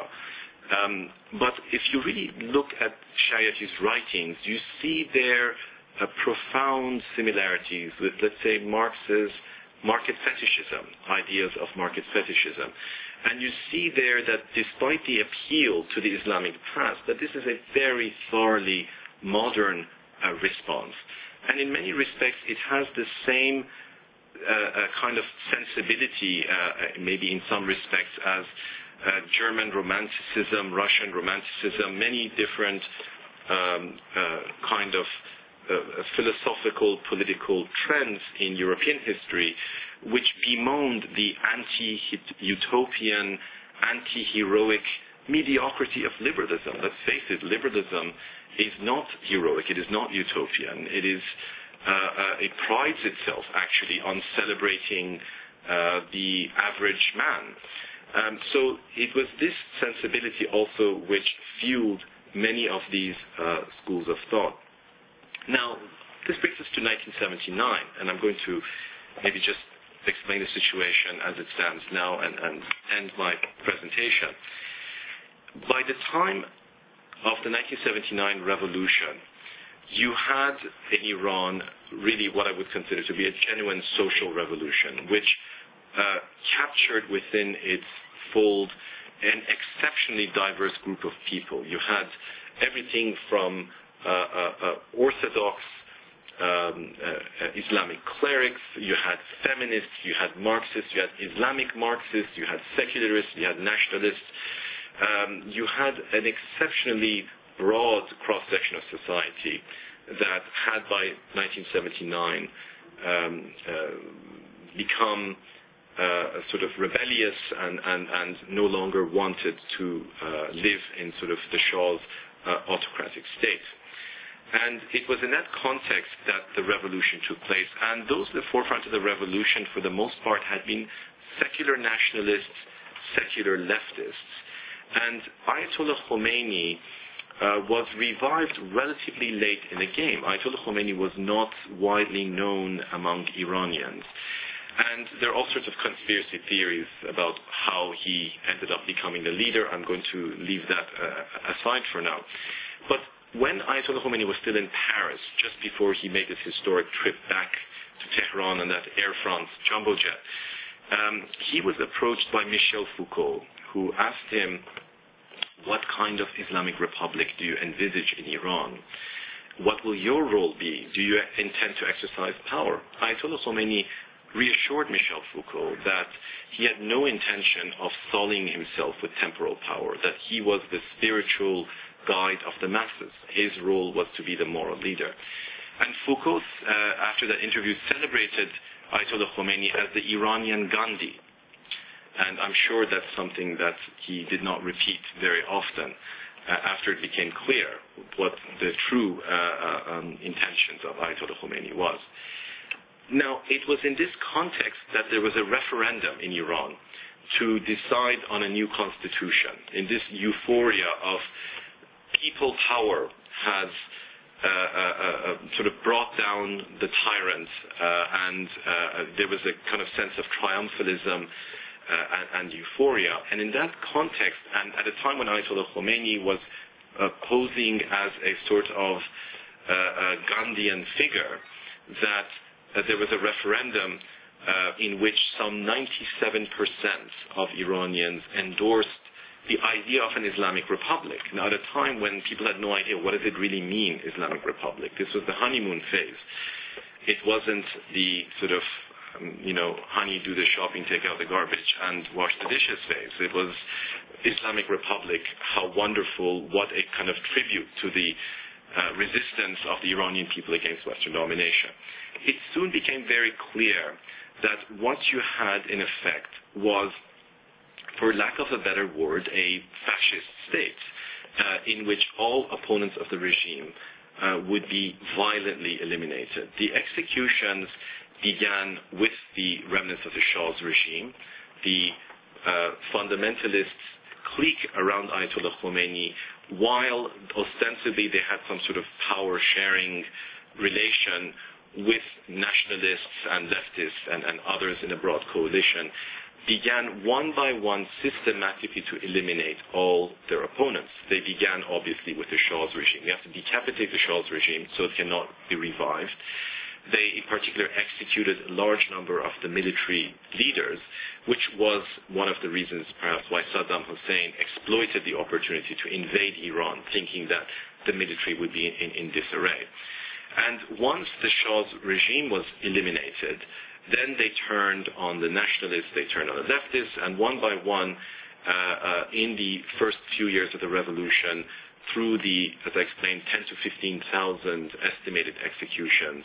S1: But if you really look at Shariati's writings, you see there profound similarities with, let's say, Marx's market fetishism, ideas of market fetishism. And you see there that despite the appeal to the Islamic past, that this is a very thoroughly modern response. And in many respects, it has the same kind of sensibility, maybe in some respects, as German Romanticism, Russian Romanticism, many different kind of philosophical, political trends in European history, which bemoaned the anti-utopian, anti-heroic mediocrity of liberalism. Let's face it, liberalism is not heroic, it is not utopian. It prides itself actually on celebrating the average man. So it was this sensibility also which fueled many of these schools of thought. Now, this brings us to 1979, and I'm going to maybe just explain the situation as it stands now and end my presentation. By the time of the 1979 revolution, you had in Iran really what I would consider to be a genuine social revolution, which captured within its fold an exceptionally diverse group of people. You had everything from Orthodox Islamic clerics, you had feminists, you had Marxists, you had Islamic Marxists, you had secularists, you had nationalists. You had an exceptionally broad cross-section of society that had by 1979 become sort of rebellious and no longer wanted to live in sort of the Shah's autocratic state. And it was in that context that the revolution took place. And those at the forefront of the revolution, for the most part, had been secular nationalists, secular leftists. And Ayatollah Khomeini was revived relatively late in the game. Ayatollah Khomeini was not widely known among Iranians. And there are all sorts of conspiracy theories about how he ended up becoming the leader. I'm going to leave that aside for now. But when Ayatollah Khomeini was still in Paris, just before he made this historic trip back to Tehran on that Air France jumbo jet, he was approached by Michel Foucault, who asked him, what kind of Islamic republic do you envisage in Iran? What will your role be? Do you intend to exercise power? Ayatollah Khomeini reassured Michel Foucault that he had no intention of sullying himself with temporal power, that he was the spiritual guide of the masses. His role was to be the moral leader. And Foucault, after that interview, celebrated Ayatollah Khomeini as the Iranian Gandhi. And I'm sure that's something that he did not repeat very often after it became clear what the true intentions of Ayatollah Khomeini was. Now, it was in this context that there was a referendum in Iran to decide on a new constitution. In this euphoria of people power has sort of brought down the tyrant, and there was a kind of sense of triumphalism and euphoria. And in that context, and at a time when Ayatollah Khomeini was posing as a sort of Gandhian figure, that there was a referendum in which some 97% of Iranians endorsed the idea of an Islamic Republic. Now, at a time when people had no idea what does it really mean, Islamic Republic. This was the honeymoon phase. It wasn't the sort of, honey, do the shopping, take out the garbage, and wash the dishes phase. It was Islamic Republic, how wonderful, what a kind of tribute to the resistance of the Iranian people against Western domination. It soon became very clear that what you had in effect was, for lack of a better word, a fascist state in which all opponents of the regime would be violently eliminated. The executions began with the remnants of the Shah's regime. The fundamentalists clique around Ayatollah Khomeini, while ostensibly they had some sort of power-sharing relation with nationalists and leftists and others in a broad coalition, began one by one systematically to eliminate all their opponents. They began obviously with the Shah's regime. You have to decapitate the Shah's regime so it cannot be revived. They in particular executed a large number of the military leaders, which was one of the reasons perhaps why Saddam Hussein exploited the opportunity to invade Iran, thinking that the military would be in disarray. And once the Shah's regime was eliminated, then they turned on the nationalists, they turned on the leftists, and one by one, in the first few years of the revolution, through the, as I explained, 10 to 15,000 estimated executions,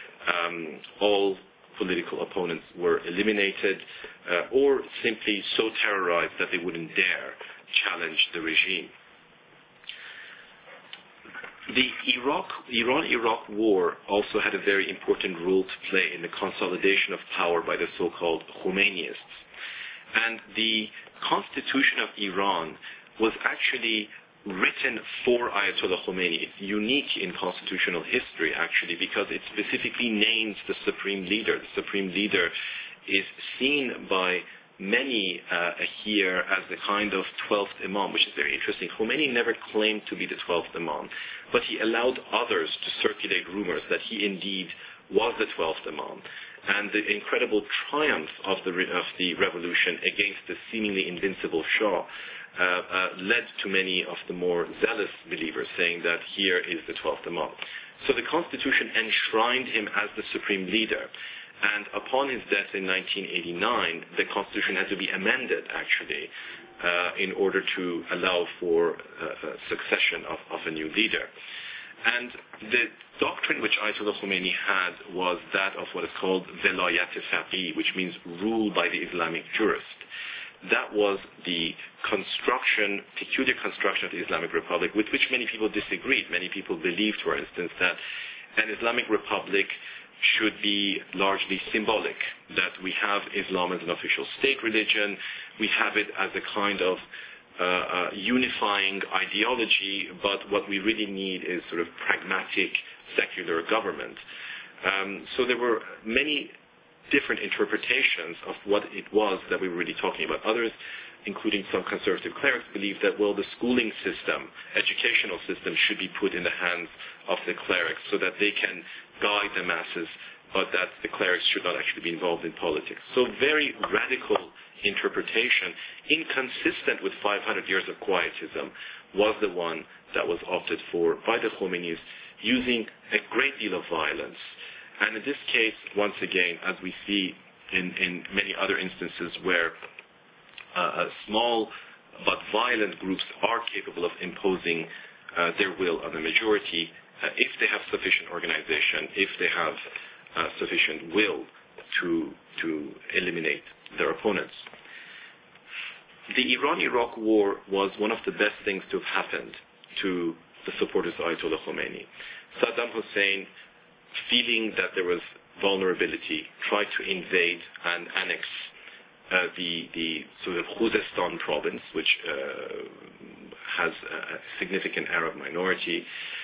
S1: all political opponents were eliminated or simply so terrorized that they wouldn't dare challenge the regime. The Iran-Iraq war also had a very important role to play in the consolidation of power by the so-called Khomeinyists. And the constitution of Iran was actually written for Ayatollah Khomeini. It's unique in constitutional history, actually, because it specifically names the supreme leader. The supreme leader is seen by many here as the kind of 12th Imam, which is very interesting. Khomeini never claimed to be the 12th Imam, but he allowed others to circulate rumors that he indeed was the 12th Imam. And the incredible triumph of the revolution against the seemingly invincible Shah led to many of the more zealous believers saying that here is the 12th Imam. So the constitution enshrined him as the supreme leader. And upon his death in 1989, the constitution had to be amended, actually, in order to allow for succession of a new leader. And the doctrine which Ayatollah Khomeini had was that of what is called velayat faqih, which means rule by the Islamic jurist. That was the construction, peculiar construction of the Islamic Republic, with which many people disagreed. Many people believed, for instance, that an Islamic Republic should be largely symbolic, that we have Islam as an official state religion, we have it as a kind of unifying ideology, but what we really need is sort of pragmatic secular government. So there were many different interpretations of what it was that we were really talking about. Others, including some conservative clerics, believed that, well, the schooling system, educational system should be put in the hands of the clerics so that they can guide the masses, but that the clerics should not actually be involved in politics. So very radical interpretation, inconsistent with 500 years of quietism, was the one that was opted for by the Khomeinis, using a great deal of violence. And in this case, once again, as we see in many other instances where small but violent groups are capable of imposing their will on the majority, if they have sufficient organization, if they have sufficient will to eliminate their opponents. the Iran-Iraq war was one of the best things to have happened to the supporters of Ayatollah Khomeini. Saddam Hussein, feeling that there was vulnerability, tried to invade and annex the sort of Khuzestan province, which has a significant Arab minority.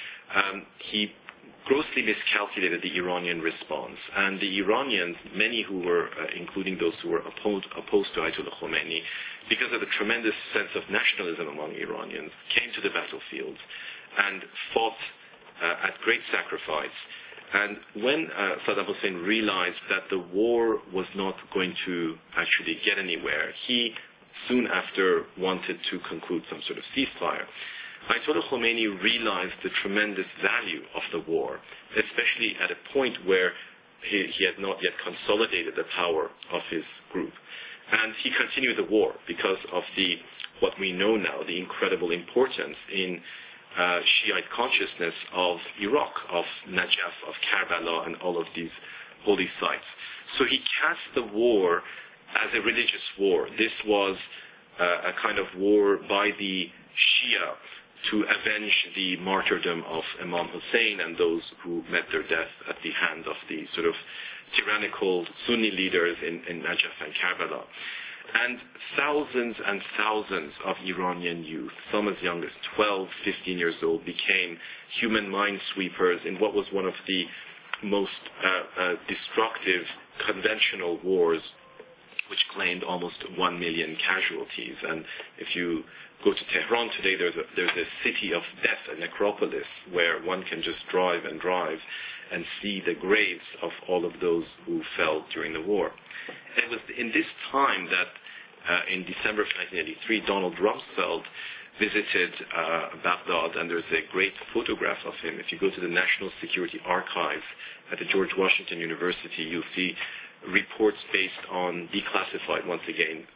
S1: He grossly miscalculated the Iranian response, and the Iranians, many who were, including those who were opposed to Ayatollah Khomeini, because of the tremendous sense of nationalism among Iranians, came to the battlefield and fought at great sacrifice. And when Saddam Hussein realized that the war was not going to actually get anywhere, he soon after wanted to conclude some sort of ceasefire. Ayatollah Khomeini realized the tremendous value of the war, especially at a point where he had not yet consolidated the power of his group. And he continued the war because of what we know now, the incredible importance in Shiite consciousness of Iraq, of Najaf, of Karbala, and all of these holy sites. So he cast the war as a religious war. This was a kind of war by the Shia to avenge the martyrdom of Imam Hussein and those who met their death at the hand of the sort of tyrannical Sunni leaders in Najaf and Karbala. And thousands of Iranian youth, some as young as 12, 15 years old, became human minesweepers in what was one of the most destructive conventional wars, which claimed almost 1 million casualties. And if you go to Tehran today, there's a city of death, a necropolis, where one can just drive and see the graves of all of those who fell during the war. It was in this time that in December of 1983, Donald Rumsfeld visited Baghdad, and there's a great photograph of him. If you go to the National Security Archives at the George Washington University, you'll see reports based on declassified, once again,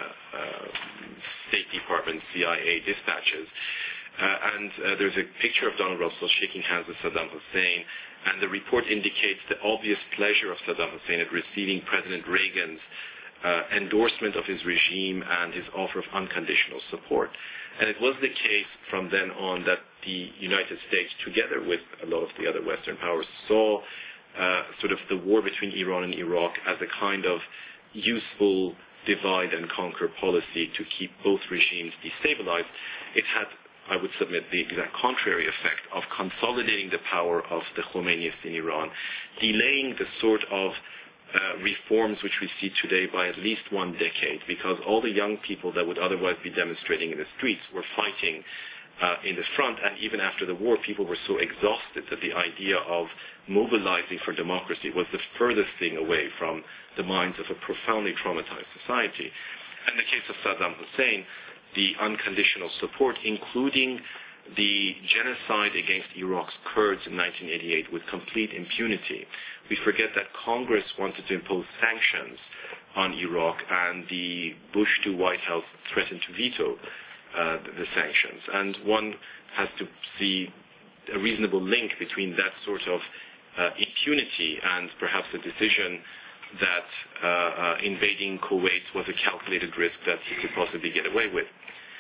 S1: State Department, CIA dispatches. And there's a picture of Donald Rumsfeld shaking hands with Saddam Hussein, and the report indicates the obvious pleasure of Saddam Hussein at receiving President Reagan's endorsement of his regime and his offer of unconditional support. And it was the case from then on that the United States, together with a lot of the other Western powers, saw sort of the war between Iran and Iraq as a kind of useful divide and conquer policy to keep both regimes destabilized. It had, I would submit, the exact contrary effect of consolidating the power of the Khomeinists in Iran, delaying the sort of reforms which we see today by at least 1 decade, because all the young people that would otherwise be demonstrating in the streets were fighting in the front, and even after the war, people were so exhausted that the idea of mobilizing for democracy was the furthest thing away from the minds of a profoundly traumatized society. In the case of Saddam Hussein, the unconditional support, including the genocide against Iraq's Kurds in 1988 with complete impunity. We forget that Congress wanted to impose sanctions on Iraq, and the Bush II White House threatened to veto the sanctions. And one has to see a reasonable link between that sort of impunity and perhaps a decision that invading Kuwait was a calculated risk that he could possibly get away with.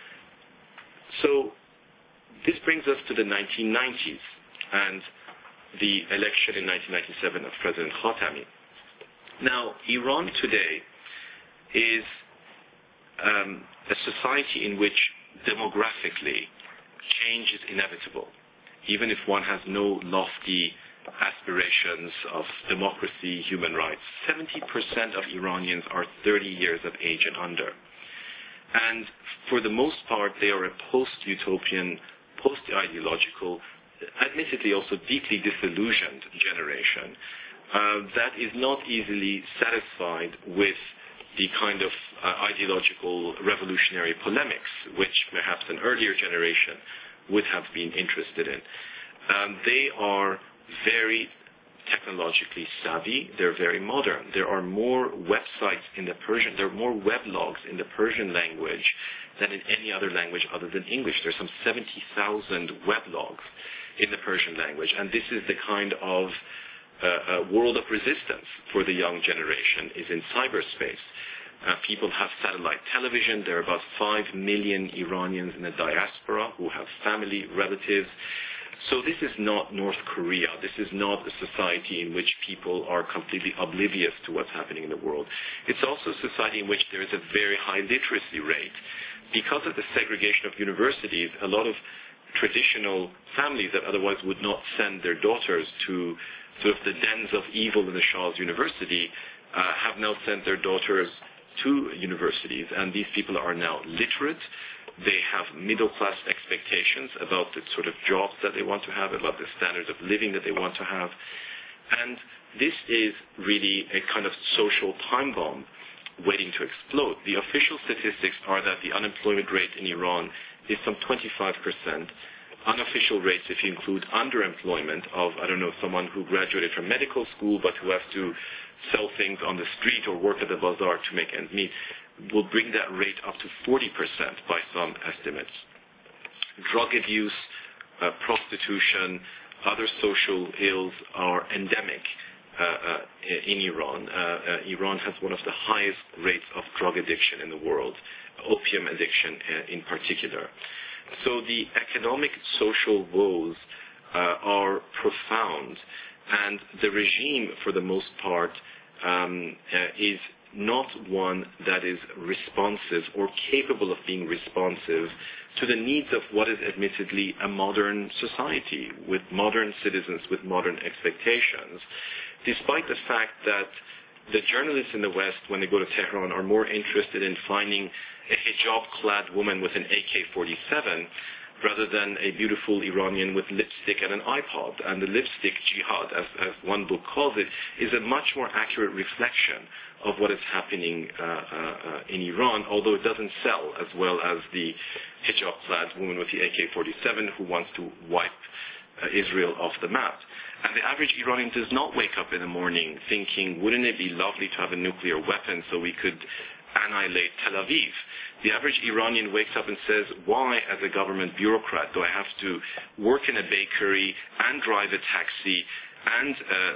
S1: So this brings us to the 1990s and the election in 1997 of President Khatami. Now, Iran today is a society in which demographically change is inevitable, even if one has no lofty aspirations of democracy, human rights. 70% of Iranians are 30 years of age and under. And for the most part, they are a post-utopian, post-ideological, admittedly also deeply disillusioned generation that is not easily satisfied with the kind of ideological revolutionary polemics which perhaps an earlier generation would have been interested in. They are very technologically savvy. They're very modern. There are more websites in the Persian, there are more weblogs in the Persian language than in any other language other than English. There's some 70,000 weblogs in the Persian language, and this is the kind of world of resistance for the young generation, is in cyberspace. People have satellite television. There are about 5 million Iranians in the diaspora who have family, relatives. So this is not North Korea. This is not a society in which people are completely oblivious to what's happening in the world. It's also a society in which there is a very high literacy rate. Because of the segregation of universities, a lot of traditional families that otherwise would not send their daughters to sort of the dens of evil in the Shah's university have now sent their daughters to universities, and these people are now literate. They have middle-class expectations about the sort of jobs that they want to have, about the standards of living that they want to have. And this is really a kind of social time bomb waiting to explode. The official statistics are that the unemployment rate in Iran is some 25%. Unofficial rates, if you include underemployment of, someone who graduated from medical school but who has to sell things on the street or work at the bazaar to make ends meet, will bring that rate up to 40% by some estimates. Drug abuse, prostitution, other social ills are endemic in Iran. Iran has one of the highest rates of drug addiction in the world, opium addiction in particular. So the economic, social woes are profound, and the regime, for the most part, is not one that is responsive or capable of being responsive to the needs of what is admittedly a modern society with modern citizens, with modern expectations, despite the fact that the journalists in the West, when they go to Tehran, are more interested in finding a hijab-clad woman with an AK-47 rather than a beautiful Iranian with lipstick and an iPod. And the lipstick jihad, as one book calls it, is a much more accurate reflection of what is happening in Iran, although it doesn't sell as well as the hijab-clad woman with the AK-47 who wants to wipe Israel off the map. And the average Iranian does not wake up in the morning thinking, wouldn't it be lovely to have a nuclear weapon so we could annihilate Tel Aviv? The average Iranian wakes up and says, why, as a government bureaucrat, do I have to work in a bakery and drive a taxi and,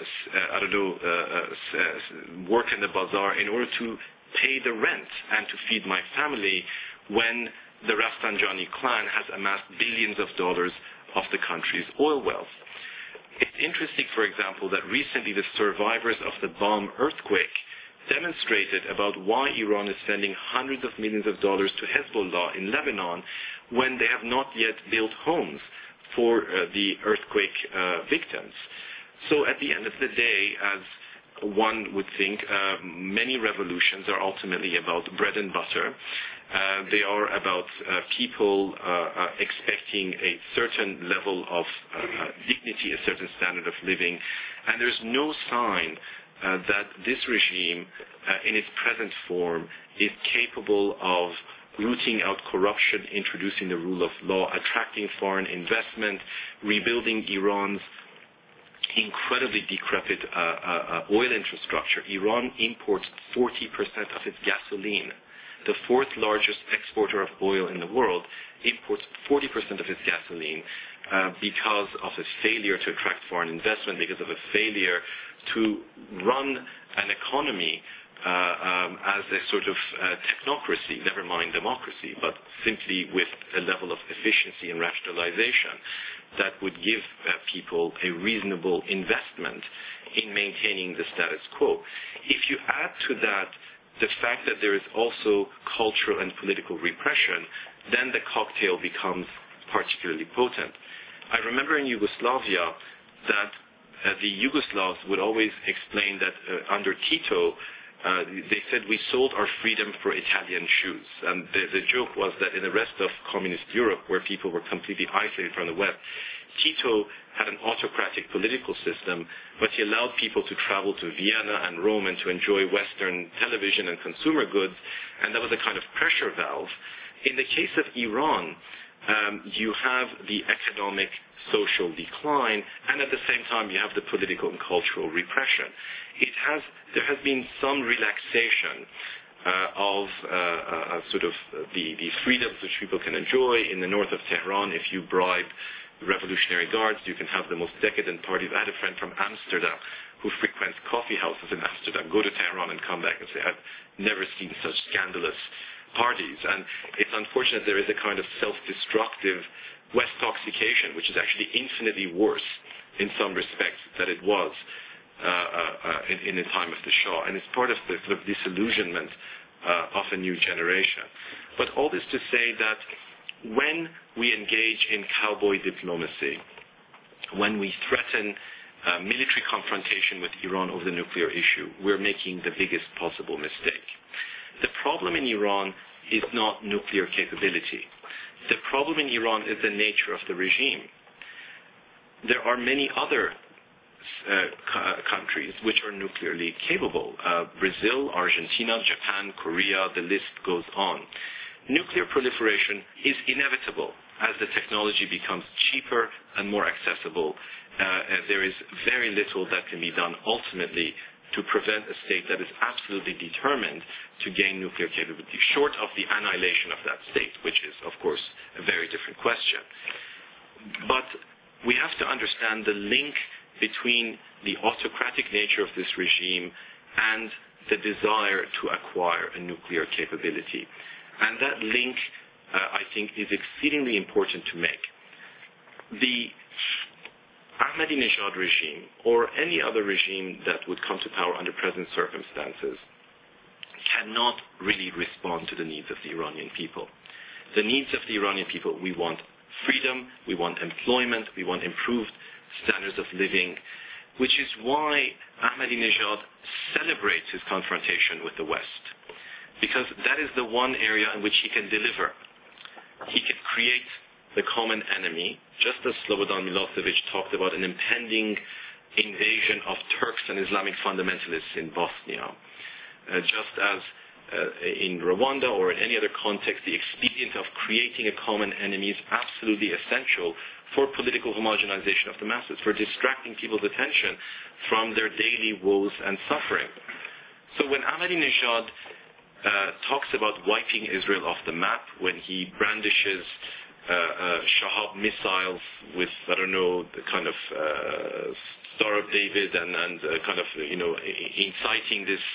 S1: work in the bazaar in order to pay the rent and to feed my family when the Rafsanjani clan has amassed billions of dollars of the country's oil wealth? It's interesting, for example, that recently the survivors of the Bam earthquake demonstrated about why Iran is sending hundreds of millions of dollars to Hezbollah in Lebanon when they have not yet built homes for the earthquake victims. So at the end of the day, as one would think, many revolutions are ultimately about bread and butter. They are about people expecting a certain level of dignity, a certain standard of living, and there's no sign that this regime, in its present form, is capable of rooting out corruption, introducing the rule of law, attracting foreign investment, rebuilding Iran's incredibly decrepit oil infrastructure. Iran imports 40% of its gasoline. The fourth largest exporter of oil in the world imports 40% of its gasoline because of a failure to attract foreign investment, because of a failure to run an economy as a sort of technocracy, never mind democracy, but simply with a level of efficiency and rationalization that would give people a reasonable investment in maintaining the status quo. If you add to that the fact that there is also cultural and political repression, then the cocktail becomes particularly potent. I remember in Yugoslavia that the Yugoslavs would always explain that under Tito, they said we sold our freedom for Italian shoes. And the joke was that in the rest of communist Europe, where people were completely isolated from the West, Tito had an autocratic political system, but he allowed people to travel to Vienna and Rome and to enjoy Western television and consumer goods, and that was a kind of pressure valve. In the case of Iran, you have the economic, social decline, and at the same time you have the political and cultural repression. There has been some relaxation of sort of the freedoms which people can enjoy. In the north of Tehran, if you bribe revolutionary guards, you can have the most decadent parties. I had a friend from Amsterdam who frequents coffee houses in Amsterdam go to Tehran and come back and say, I've never seen such scandalous parties. And it's unfortunate there is a kind of self-destructive West-toxication, which is actually infinitely worse in some respects than it was in the time of the Shah. And it's part of the sort of disillusionment of a new generation. But all this to say that when we engage in cowboy diplomacy, when we threaten military confrontation with Iran over the nuclear issue, we're making the biggest possible mistake. The problem in Iran is not nuclear capability. The problem in Iran is the nature of the regime. There are many other countries which are nuclearly capable. Brazil, Argentina, Japan, Korea, the list goes on. Nuclear proliferation is inevitable as the technology becomes cheaper and more accessible. There is very little that can be done ultimately to prevent a state that is absolutely determined to gain nuclear capability, short of the annihilation of that state, which is, of course, a very different question. But we have to understand the link between the autocratic nature of this regime and the desire to acquire a nuclear capability. And that link, I think, is exceedingly important to make. The Ahmadinejad regime, or any other regime that would come to power under present circumstances, cannot really respond to the needs of the Iranian people. The needs of the Iranian people, we want freedom, we want employment, we want improved standards of living, which is why Ahmadinejad celebrates his confrontation with the West, because that is the one area in which he can deliver. He can create the common enemy, just as Slobodan Milosevic talked about an impending invasion of Turks and Islamic fundamentalists in Bosnia. Just as in Rwanda or in any other context, the expedient of creating a common enemy is absolutely essential for political homogenization of the masses, for distracting people's attention from their daily woes and suffering. So when Ahmadinejad talks about wiping Israel off the map, when he brandishes Shahab missiles with, I don't know, the kind of Star of David and kind of, inciting this,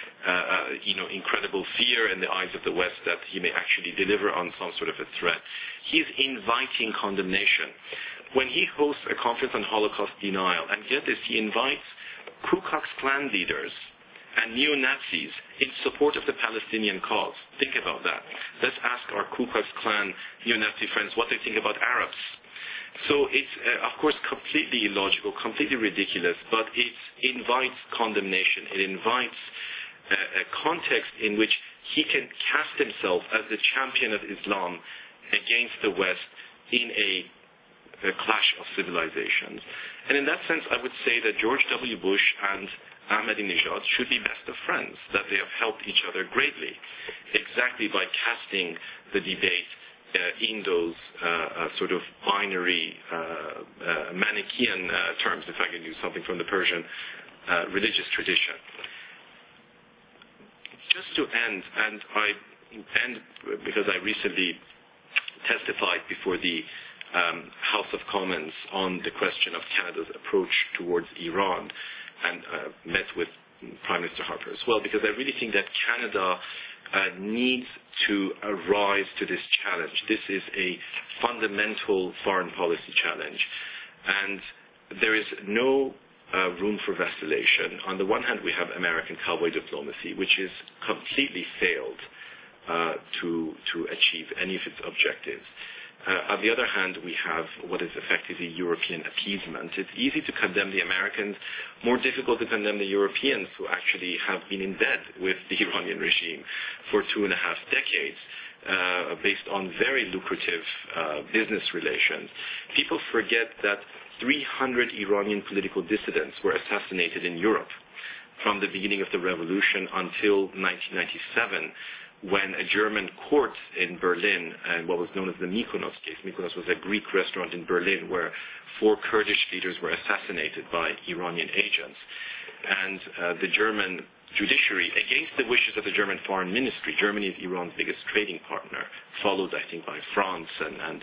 S1: incredible fear in the eyes of the West that he may actually deliver on some sort of a threat. He's inviting condemnation. When he hosts a conference on Holocaust denial, and get this, he invites Ku Klux Klan leaders and neo-Nazis in support of the Palestinian cause. Think about that. Let's ask our Ku Klux Klan neo-Nazi friends what they think about Arabs. So it's, of course, completely illogical, completely ridiculous, but it invites condemnation. It invites a context in which he can cast himself as the champion of Islam against the West in a clash of civilizations. And in that sense, I would say that George W. Bush and Ahmadinejad should be best of friends, that they have helped each other greatly, exactly by casting the debate in those sort of binary Manichaean terms, if I can use something from the Persian religious tradition. Just to end, and I end because I recently testified before the House of Commons on the question of Canada's approach towards Iran, and met with Prime Minister Harper as well, because I really think that Canada needs to rise to this challenge. This is a fundamental foreign policy challenge, and there is no room for vacillation. On the one hand, we have American cowboy diplomacy, which is completely failed to achieve any of its objectives. On the other hand, we have what is effectively European appeasement. It's easy to condemn the Americans, more difficult to condemn the Europeans who actually have been in bed with the Iranian regime for 2.5 decades, based on very lucrative business relations. People forget that 300 Iranian political dissidents were assassinated in Europe from the beginning of the revolution until 1997, when a German court in Berlin, and what was known as the Mykonos case, Mykonos was a Greek restaurant in Berlin where 4 Kurdish leaders were assassinated by Iranian agents. And the German judiciary, against the wishes of the German foreign ministry, Germany is Iran's biggest trading partner, followed, I think, by France and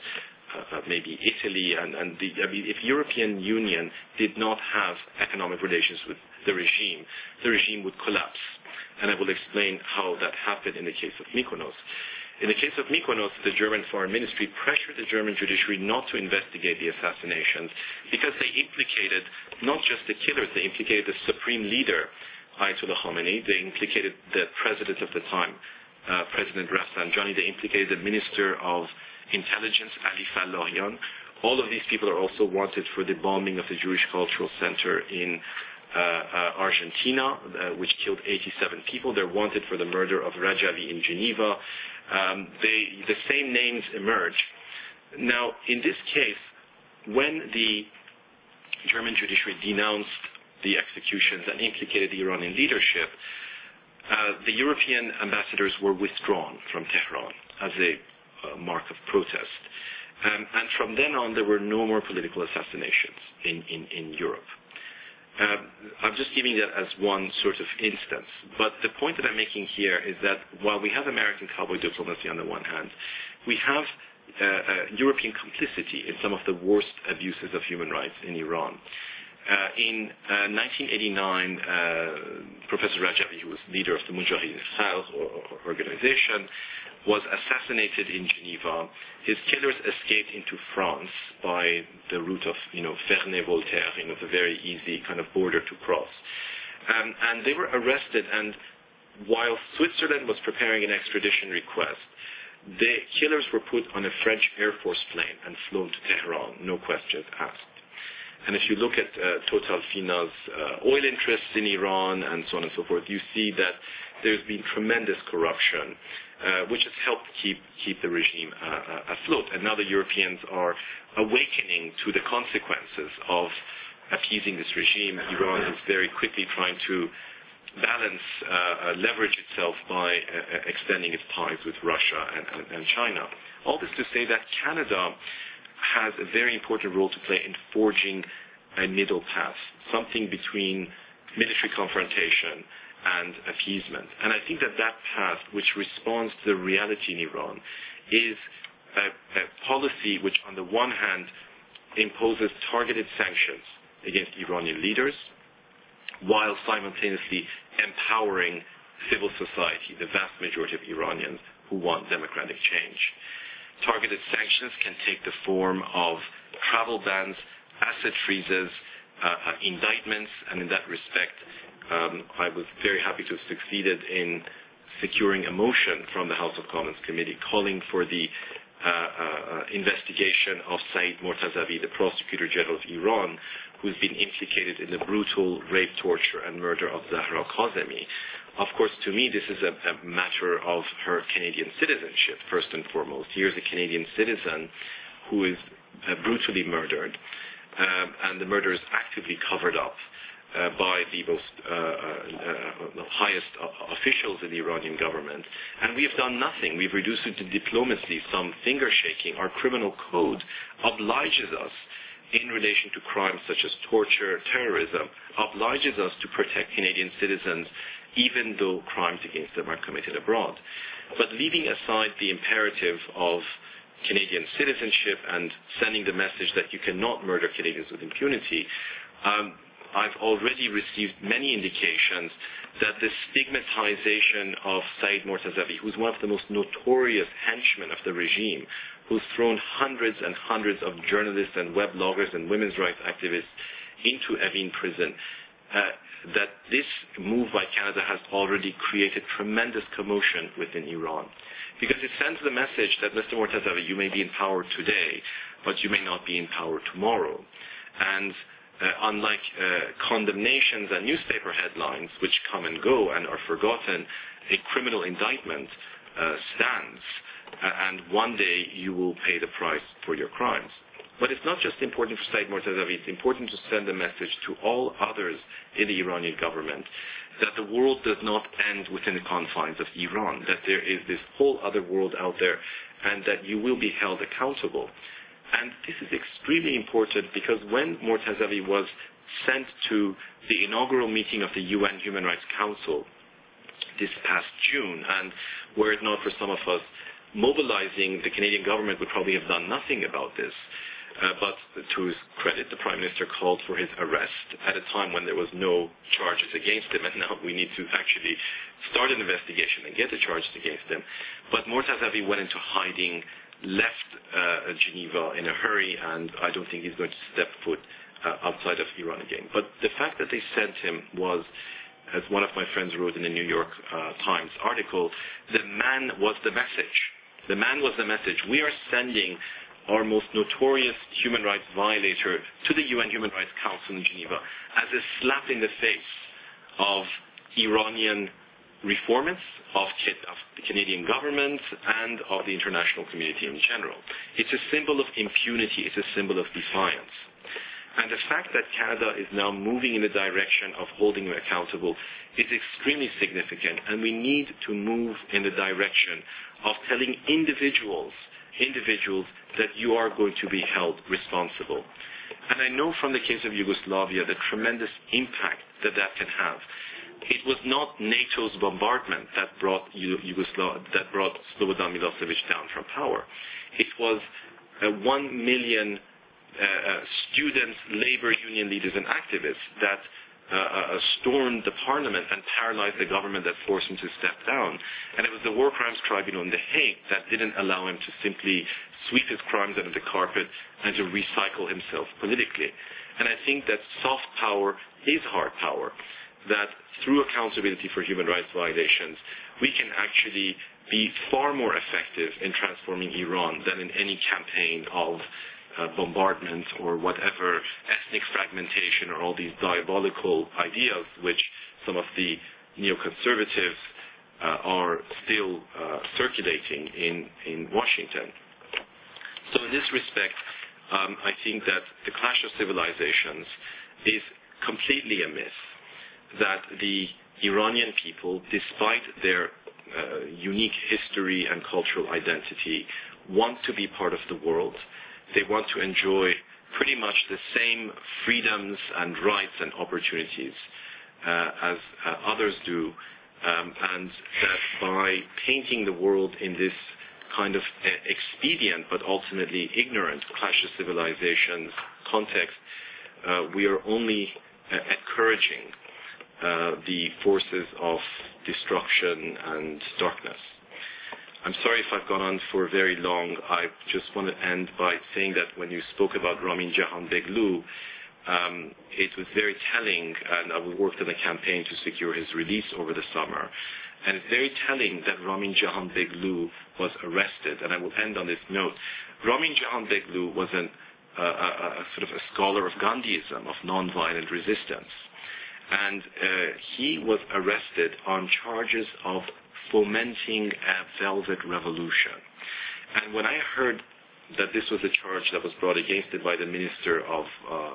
S1: maybe Italy, if European Union did not have economic relations with the regime would collapse. And I will explain how that happened in the case of Mykonos. In the case of Mykonos, the German Foreign Ministry pressured the German judiciary not to investigate the assassinations because they implicated not just the killers, they implicated the supreme leader, Ayatollah Khamenei, they implicated the president of the time, President Rafsanjani, they implicated the Minister of Intelligence, Ali Fallahyan. All of these people are also wanted for the bombing of the Jewish Cultural Center in Argentina, which killed 87 people. They're wanted for the murder of Rajavi in Geneva. The same names emerge. Now, in this case, when the German judiciary denounced the executions and implicated the Iranian leadership, the European ambassadors were withdrawn from Tehran as a mark of protest. And from then on, there were no more political assassinations in Europe. I'm just giving that as one sort of instance. But the point that I'm making here is that while we have American cowboy diplomacy on the one hand, we have European complicity in some of the worst abuses of human rights in Iran. In 1989, Professor Rajavi, who was leader of the Mujahideen Khalq organization, was assassinated in Geneva. His killers escaped into France by the route of, Ferney-Voltaire, the very easy kind of border to cross. And they were arrested, and while Switzerland was preparing an extradition request, the killers were put on a French Air Force plane and flown to Tehran, no questions asked. And if you look at Total Fina's oil interests in Iran and so on and so forth, you see that there's been tremendous corruption, which has helped keep the regime afloat. And now the Europeans are awakening to the consequences of appeasing this regime. Iran is very quickly trying to leverage itself by extending its ties with Russia and China. All this to say that Canada has a very important role to play in forging a middle path, something between military confrontation and appeasement. And I think that path, which responds to the reality in Iran, is a policy which, on the one hand, imposes targeted sanctions against Iranian leaders, while simultaneously empowering civil society, the vast majority of Iranians who want democratic change. Targeted sanctions can take the form of travel bans, asset freezes, indictments, and in that respect, I was very happy to have succeeded in securing a motion from the House of Commons Committee calling for the investigation of Saeed Mortazavi, the Prosecutor General of Iran, who's been implicated in the brutal rape, torture, and murder of Zahra Kazemi. Of course, to me, this is a matter of her Canadian citizenship, first and foremost. Here's a Canadian citizen who is brutally murdered, and the murder is actively covered up by the most highest officials in the Iranian government. And we have done nothing. We've reduced it to diplomacy, some finger-shaking. Our criminal code obliges us, in relation to crimes such as torture, terrorism, obliges us to protect Canadian citizens even though crimes against them are committed abroad. But leaving aside the imperative of Canadian citizenship and sending the message that you cannot murder Canadians with impunity, I've already received many indications that the stigmatization of Saeed Mortazavi, who's one of the most notorious henchmen of the regime, who's thrown hundreds and hundreds of journalists and web bloggers and women's rights activists into Evin prison, that this move by Canada has already created tremendous commotion within Iran. Because it sends the message that, Mr. Mortazavi, you may be in power today, but you may not be in power tomorrow. And unlike condemnations and newspaper headlines, which come and go and are forgotten, a criminal indictment stands, and one day you will pay the price for your crimes. But it's not just important for Saeed Mortazavi, it's important to send a message to all others in the Iranian government that the world does not end within the confines of Iran, that there is this whole other world out there, and that you will be held accountable. And this is extremely important because when Mortazavi was sent to the inaugural meeting of the UN Human Rights Council this past June, and were it not for some of us mobilizing the Canadian government would probably have done nothing about this. But to his credit, the Prime Minister called for his arrest at a time when there was no charges against him, and now we need to actually start an investigation and get the charges against him. But Mortazavi went into hiding, left Geneva in a hurry, and I don't think he's going to step foot outside of Iran again. But the fact that they sent him was, as one of my friends wrote in the New York Times article, the man was the message. The man was the message. We are sending our most notorious human rights violator to the UN Human Rights Council in Geneva as a slap in the face of Iranian reformists, of the Canadian government, and of the international community in general. It's a symbol of impunity. It's a symbol of defiance. And the fact that Canada is now moving in the direction of holding him accountable is extremely significant, and we need to move in the direction of telling individuals that you are going to be held responsible. And I know from the case of Yugoslavia the tremendous impact that can have. It was not NATO's bombardment that brought Slobodan Milosevic down from power. It was 1 million students, labor union leaders, and activists that stormed the parliament and paralyzed the government that forced him to step down. And it was the War Crimes Tribunal in The Hague that didn't allow him to simply sweep his crimes under the carpet and to recycle himself politically. And I think that soft power is hard power, that through accountability for human rights violations, we can actually be far more effective in transforming Iran than in any campaign of bombardment or whatever ethnic fragmentation or all these diabolical ideas which some of the neoconservatives are still circulating in Washington. So in this respect, I think that the clash of civilizations is completely a myth, that the Iranian people, despite their unique history and cultural identity, want to be part of the world. They want to enjoy pretty much the same freedoms and rights and opportunities as others do, and that by painting the world in this kind of expedient but ultimately ignorant clash of civilizations context, we are only encouraging the forces of destruction and darkness. I'm sorry if I've gone on for very long. I just want to end by saying that when you spoke about Ramin Jahanbegloo, it was very telling, and I worked on a campaign to secure his release over the summer. And it's very telling that Ramin Jahanbegloo was arrested. And I will end on this note. Ramin Jahanbegloo was a sort of a scholar of Gandhiism, of nonviolent resistance. And he was arrested on charges of fomenting a velvet revolution. And when I heard that this was a charge that was brought against it by the Minister of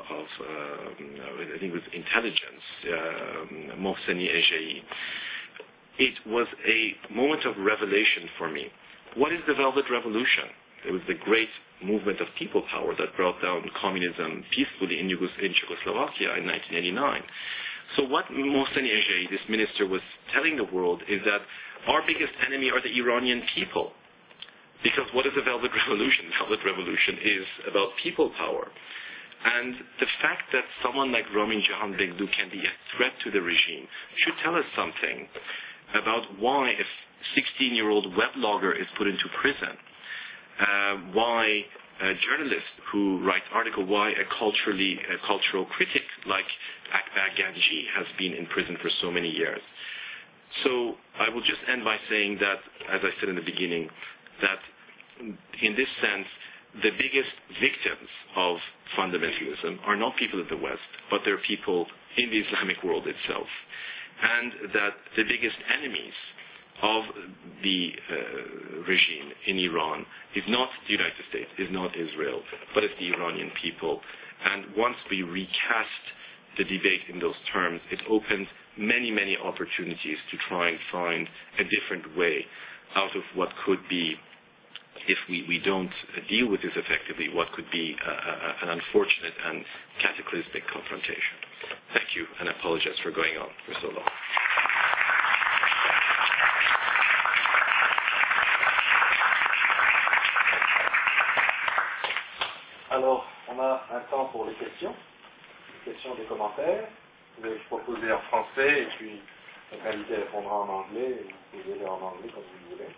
S1: I think it was Intelligence, Mohseni Ejei, it was a moment of revelation for me. What is the Velvet Revolution? It was the great movement of people power that brought down communism peacefully in Czechoslovakia in 1989. So what Mohseni Ejei, this minister, was telling the world is that our biggest enemy are the Iranian people. Because what is the Velvet Revolution? The Velvet Revolution is about people power. And the fact that someone like Ramin Jahanbegloo can be a threat to the regime should tell us something about why a 16-year-old weblogger is put into prison, why a journalist who writes articles, why a cultural critic like Akbar Ganji has been in prison for so many years. So I will just end by saying that, as I said in the beginning, that in this sense, the biggest victims of fundamentalism are not people in the West, but they're people in the Islamic world itself. And that the biggest enemies of the regime in Iran is not the United States, is not Israel, but it's the Iranian people. And once we recast the debate in those terms, it opens many, many opportunities to try and find a different way out of what could be, if we don't deal with this effectively, what could be an unfortunate and cataclysmic confrontation. Thank you, and I apologize for going on for so long.
S2: Alors, on a un temps pour les questions des commentaires. Vous pouvez proposer en français et puis notre invité répondra en anglais et vous pouvez les en anglais comme vous voulez.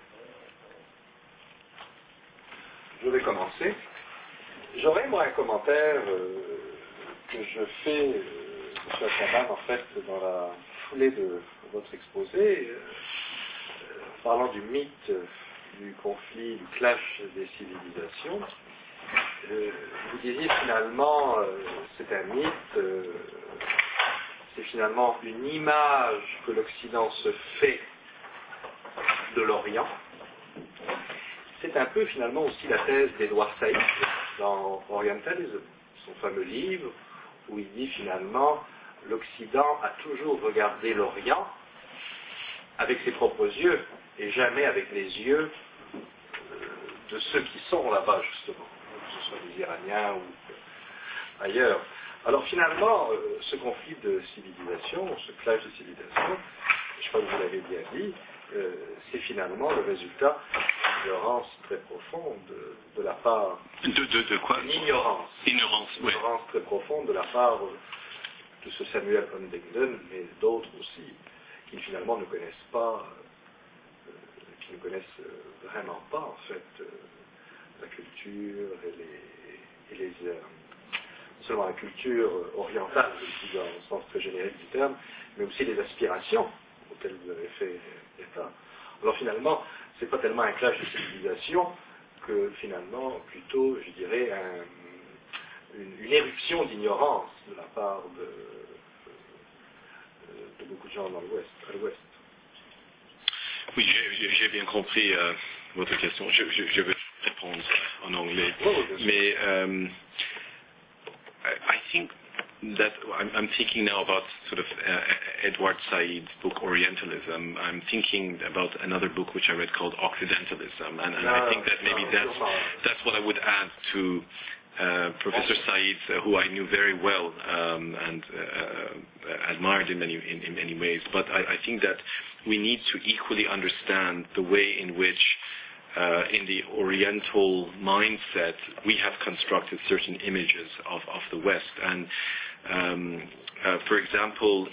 S2: Je vais commencer. J'aurais moi un commentaire que je fais, M. Akaban, en fait, dans la foulée de votre exposé, parlant du mythe du conflit, du clash des civilisations. Vous disiez finalement, c'est un mythe, c'est finalement une image que l'Occident se fait de l'Orient. C'est un peu finalement aussi la thèse d'Edward Said dans Orientalism, son fameux livre, où il dit finalement l'Occident a toujours regardé l'Orient avec ses propres yeux et jamais avec les yeux de ceux qui sont là-bas justement, que ce soit les Iraniens ou ailleurs. Alors finalement, ce conflit de civilisation, ce clash de civilisation, je crois que vous l'avez bien dit, c'est finalement le résultat d'une ignorance très profonde de la part...
S1: De quoi?
S2: Une ignorance.
S1: Ignorance, oui.
S2: Une ignorance très profonde de la part de ce Samuel Huntington, mais d'autres aussi, qui finalement ne connaissent pas, qui ne connaissent vraiment pas, en fait, la culture et les non seulement la culture orientale, je le dis dans le sens très générique du terme, mais aussi les aspirations auxquelles vous avez fait état. Alors finalement, c'est pas tellement un clash de civilisation que finalement, plutôt, je dirais, une éruption d'ignorance de la part de beaucoup de gens dans l'Ouest, à l'Ouest.
S1: Oui, j'ai bien compris votre question. Je vais répondre en anglais. Mais I think that I'm thinking now about sort of Edward Said's book Orientalism. I'm thinking about another book which I read called Occidentalism, and I think that maybe that's what I would add to Professor Said, who I knew very well and admired in many ways. But I think that we need to equally understand the way in which in the Oriental mindset, we have constructed certain images of the West. And for example,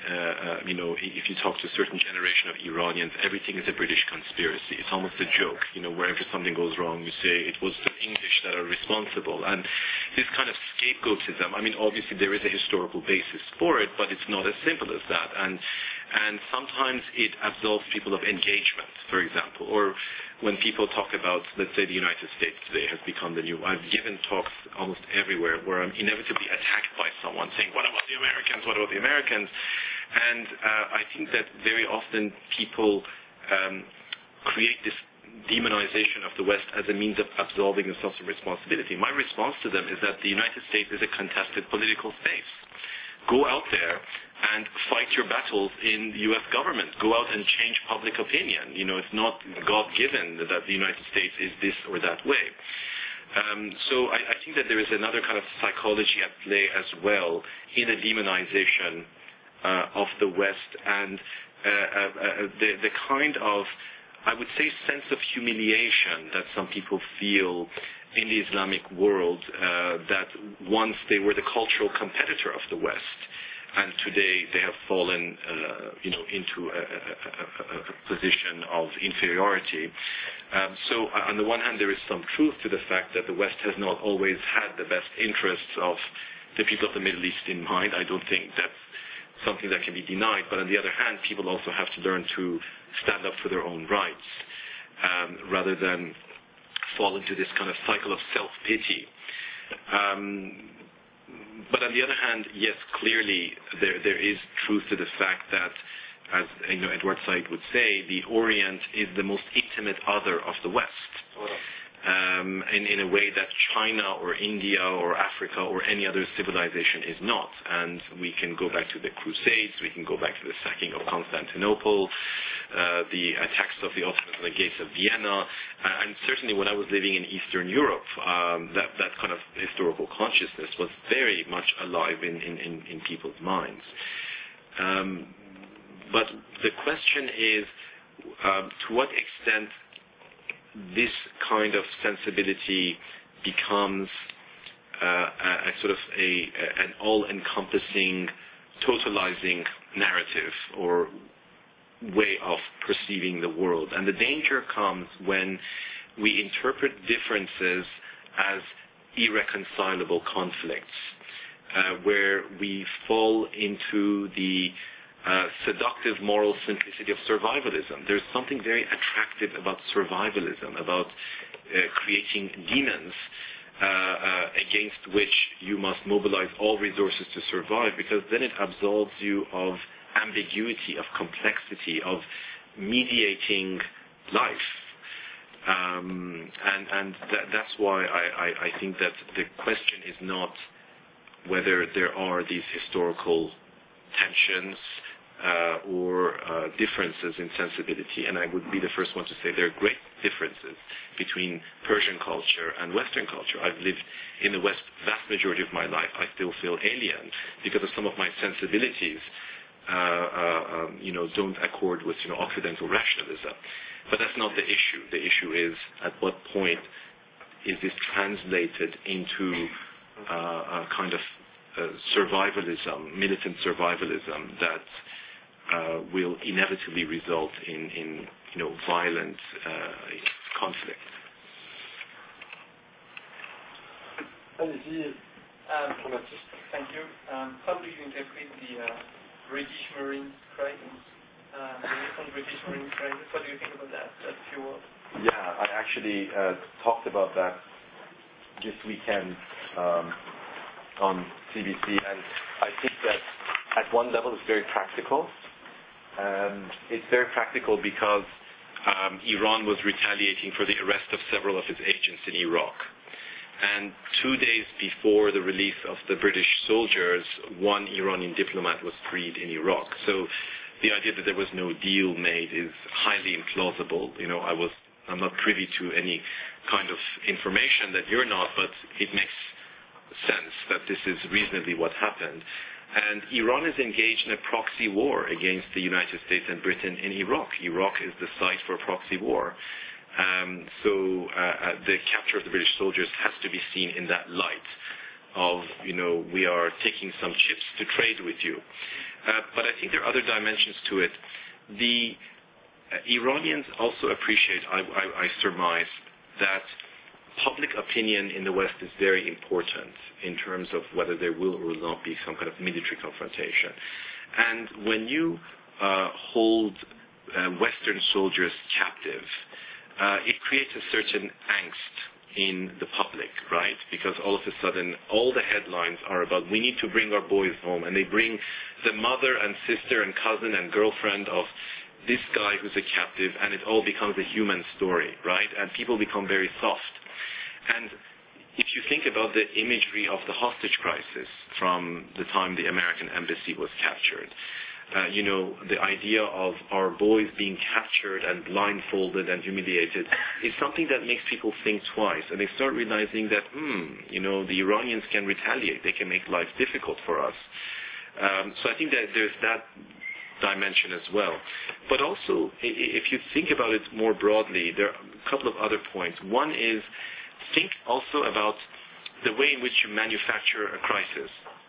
S1: if you talk to a certain generation of Iranians, everything is a British conspiracy. It's almost a joke. Wherever something goes wrong, you say it was the English that are responsible. And this kind of scapegoatism, obviously there is a historical basis for it, but it's not as simple as that. And sometimes it absolves people of engagement, for example, or when people talk about, let's say, the United States today has become the new. I've given talks almost everywhere where I'm inevitably attacked by someone saying, what about the Americans? What about the Americans? And I think that very often people create this demonization of the West as a means of absolving themselves from responsibility. My response to them is that the United States is a contested political space. Go out there and fight your battles in the U.S. government. Go out and change public opinion. It's not God-given that the United States is this or that way. So I think that there is another kind of psychology at play as well in the demonization of the West and the kind of, I would say, sense of humiliation that some people feel in the Islamic world that once they were the cultural competitor of the West, and today they have fallen, into a position of inferiority. So on the one hand, there is some truth to the fact that the West has not always had the best interests of the people of the Middle East in mind. I don't think that's something that can be denied. But on the other hand, people also have to learn to stand up for their own rights, rather than fall into this kind of cycle of self-pity. But on the other hand, yes, clearly there is truth to the fact that, as Edward Said would say, the Orient is the most intimate other of the West. In a way that China or India or Africa or any other civilization is not. And we can go back to the Crusades, we can go back to the sacking of Constantinople, the attacks of the Ottomans on the gates of Vienna, and certainly when I was living in Eastern Europe, that kind of historical consciousness was very much alive in people's minds. But the question is, to what extent this kind of sensibility becomes a sort of an all-encompassing, totalizing narrative or way of perceiving the world. And the danger comes when we interpret differences as irreconcilable conflicts, where we fall into the seductive moral simplicity of survivalism. There's something very attractive about survivalism, about creating demons against which you must mobilize all resources to survive, because then it absolves you of ambiguity, of complexity, of mediating life. That's why I think that the question is not whether there are these historical tensions or differences in sensibility. And I would be the first one to say there are great differences between Persian culture and Western culture. I've lived in the West vast majority of my life. I still feel alien because of some of my sensibilities don't accord with Occidental rationalism. But that's not the issue. The issue is at what point is this translated into a kind of survivalism, militant survivalism that will inevitably result in violent conflict.
S2: Allez-y, Jean-Baptiste.
S3: Thank you. How do you interpret the British Marines crisis? The recent British Marines crisis. What do you think about that? That's few words.
S4: Yeah, I actually talked about that this weekend on CBC, and I think that at one level it's very practical. It's very practical because Iran was retaliating for the arrest of several of its agents in Iraq. And 2 days before the release of the British soldiers, one Iranian diplomat was freed in Iraq. So the idea that there was no deal made is highly implausible. I'm not privy to any kind of information that you're not, but it makes sense that this is reasonably what happened. And Iran is engaged in a proxy war against the United States and Britain in Iraq. Iraq is the site for a proxy war. So the capture of the British soldiers has to be seen in that light of, we are taking some chips to trade with you. But I think there are other dimensions to it. The Iranians also appreciate, I surmise, that public opinion in the West is very important in terms of whether there will or will not be some kind of military confrontation. And when you hold Western soldiers captive, it creates a certain angst in the public, right? Because all of a sudden, all the headlines are about, we need to bring our boys home, and they bring the mother and sister and cousin and girlfriend of this guy who's a captive, and it all becomes a human story, right? And people become very soft. And if you think about the imagery of the hostage crisis from the time the American embassy was captured, the idea of our boys being captured and blindfolded and humiliated is something that makes people think twice. And they start realizing that, the Iranians can retaliate. They can make life difficult for us. So I think that there's that dimension as well. But also, if you think about it more broadly, there are a couple of other points. One is, think also about the way in which you manufacture a crisis.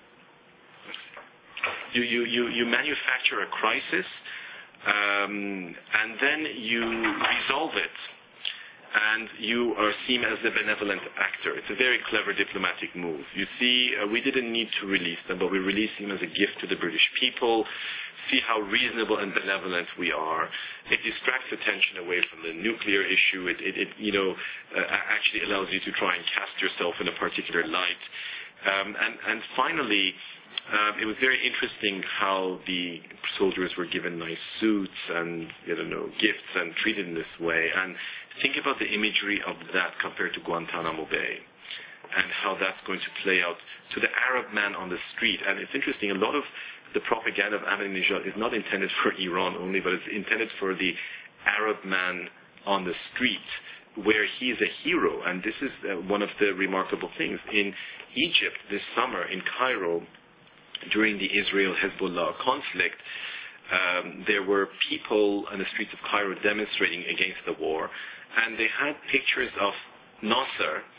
S4: You manufacture a crisis, and then you resolve it, and you are seen as the benevolent actor. It's a very clever diplomatic move. You see, we didn't need to release them, but we released them as a gift to the British people. See how reasonable and benevolent we are. It distracts attention away from the nuclear issue. It actually allows you to try and cast yourself in a particular light. And finally, it was very interesting how the soldiers were given nice suits and gifts and treated in this way. And think about the imagery of that compared to Guantanamo Bay and how that's going to play out to the Arab man on the street. And it's interesting, a lot of the propaganda of Ahmadinejad is not intended for Iran only, but it's intended for the Arab man on the street, where he is a hero. And this is one of the remarkable things. In Egypt this summer, in Cairo, during the Israel-Hezbollah conflict, there were people on the streets of Cairo demonstrating against the war, and they had pictures of Nasser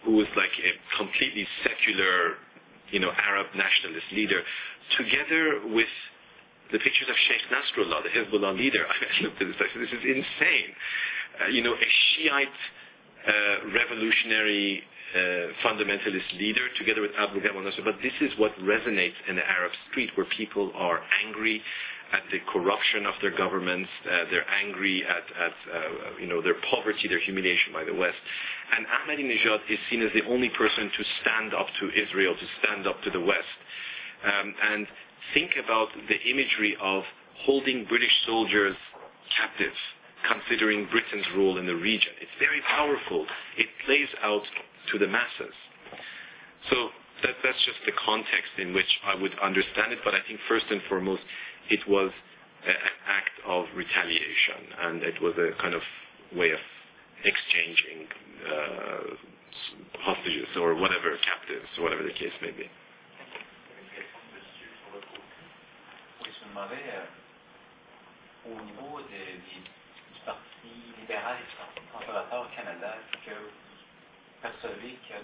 S1: who was like a completely secular, Arab nationalist leader, together with the pictures of Sheikh Nasrullah, the Hezbollah leader. I looked at this, I said, this is insane. A Shiite revolutionary fundamentalist leader together with Abu Gham al-Nasr. But this is what resonates in the Arab street, where people are angry at the corruption of their governments. They're angry at their poverty, their humiliation by the West. And Ahmadinejad is seen as the only person to stand up to Israel, to stand up to the West. And think about the imagery of holding British soldiers captive, considering Britain's role in the region. It's very powerful. It plays out to the masses. So that's just the context in which I would understand it. But I think first and foremost, it was an act of retaliation, and it was a kind of way of exchanging hostages or whatever, captives, or whatever the case may be.
S5: Au niveau du Parti libéral et du Parti conservateur au Canada, est-ce que vous percevez qu'il y a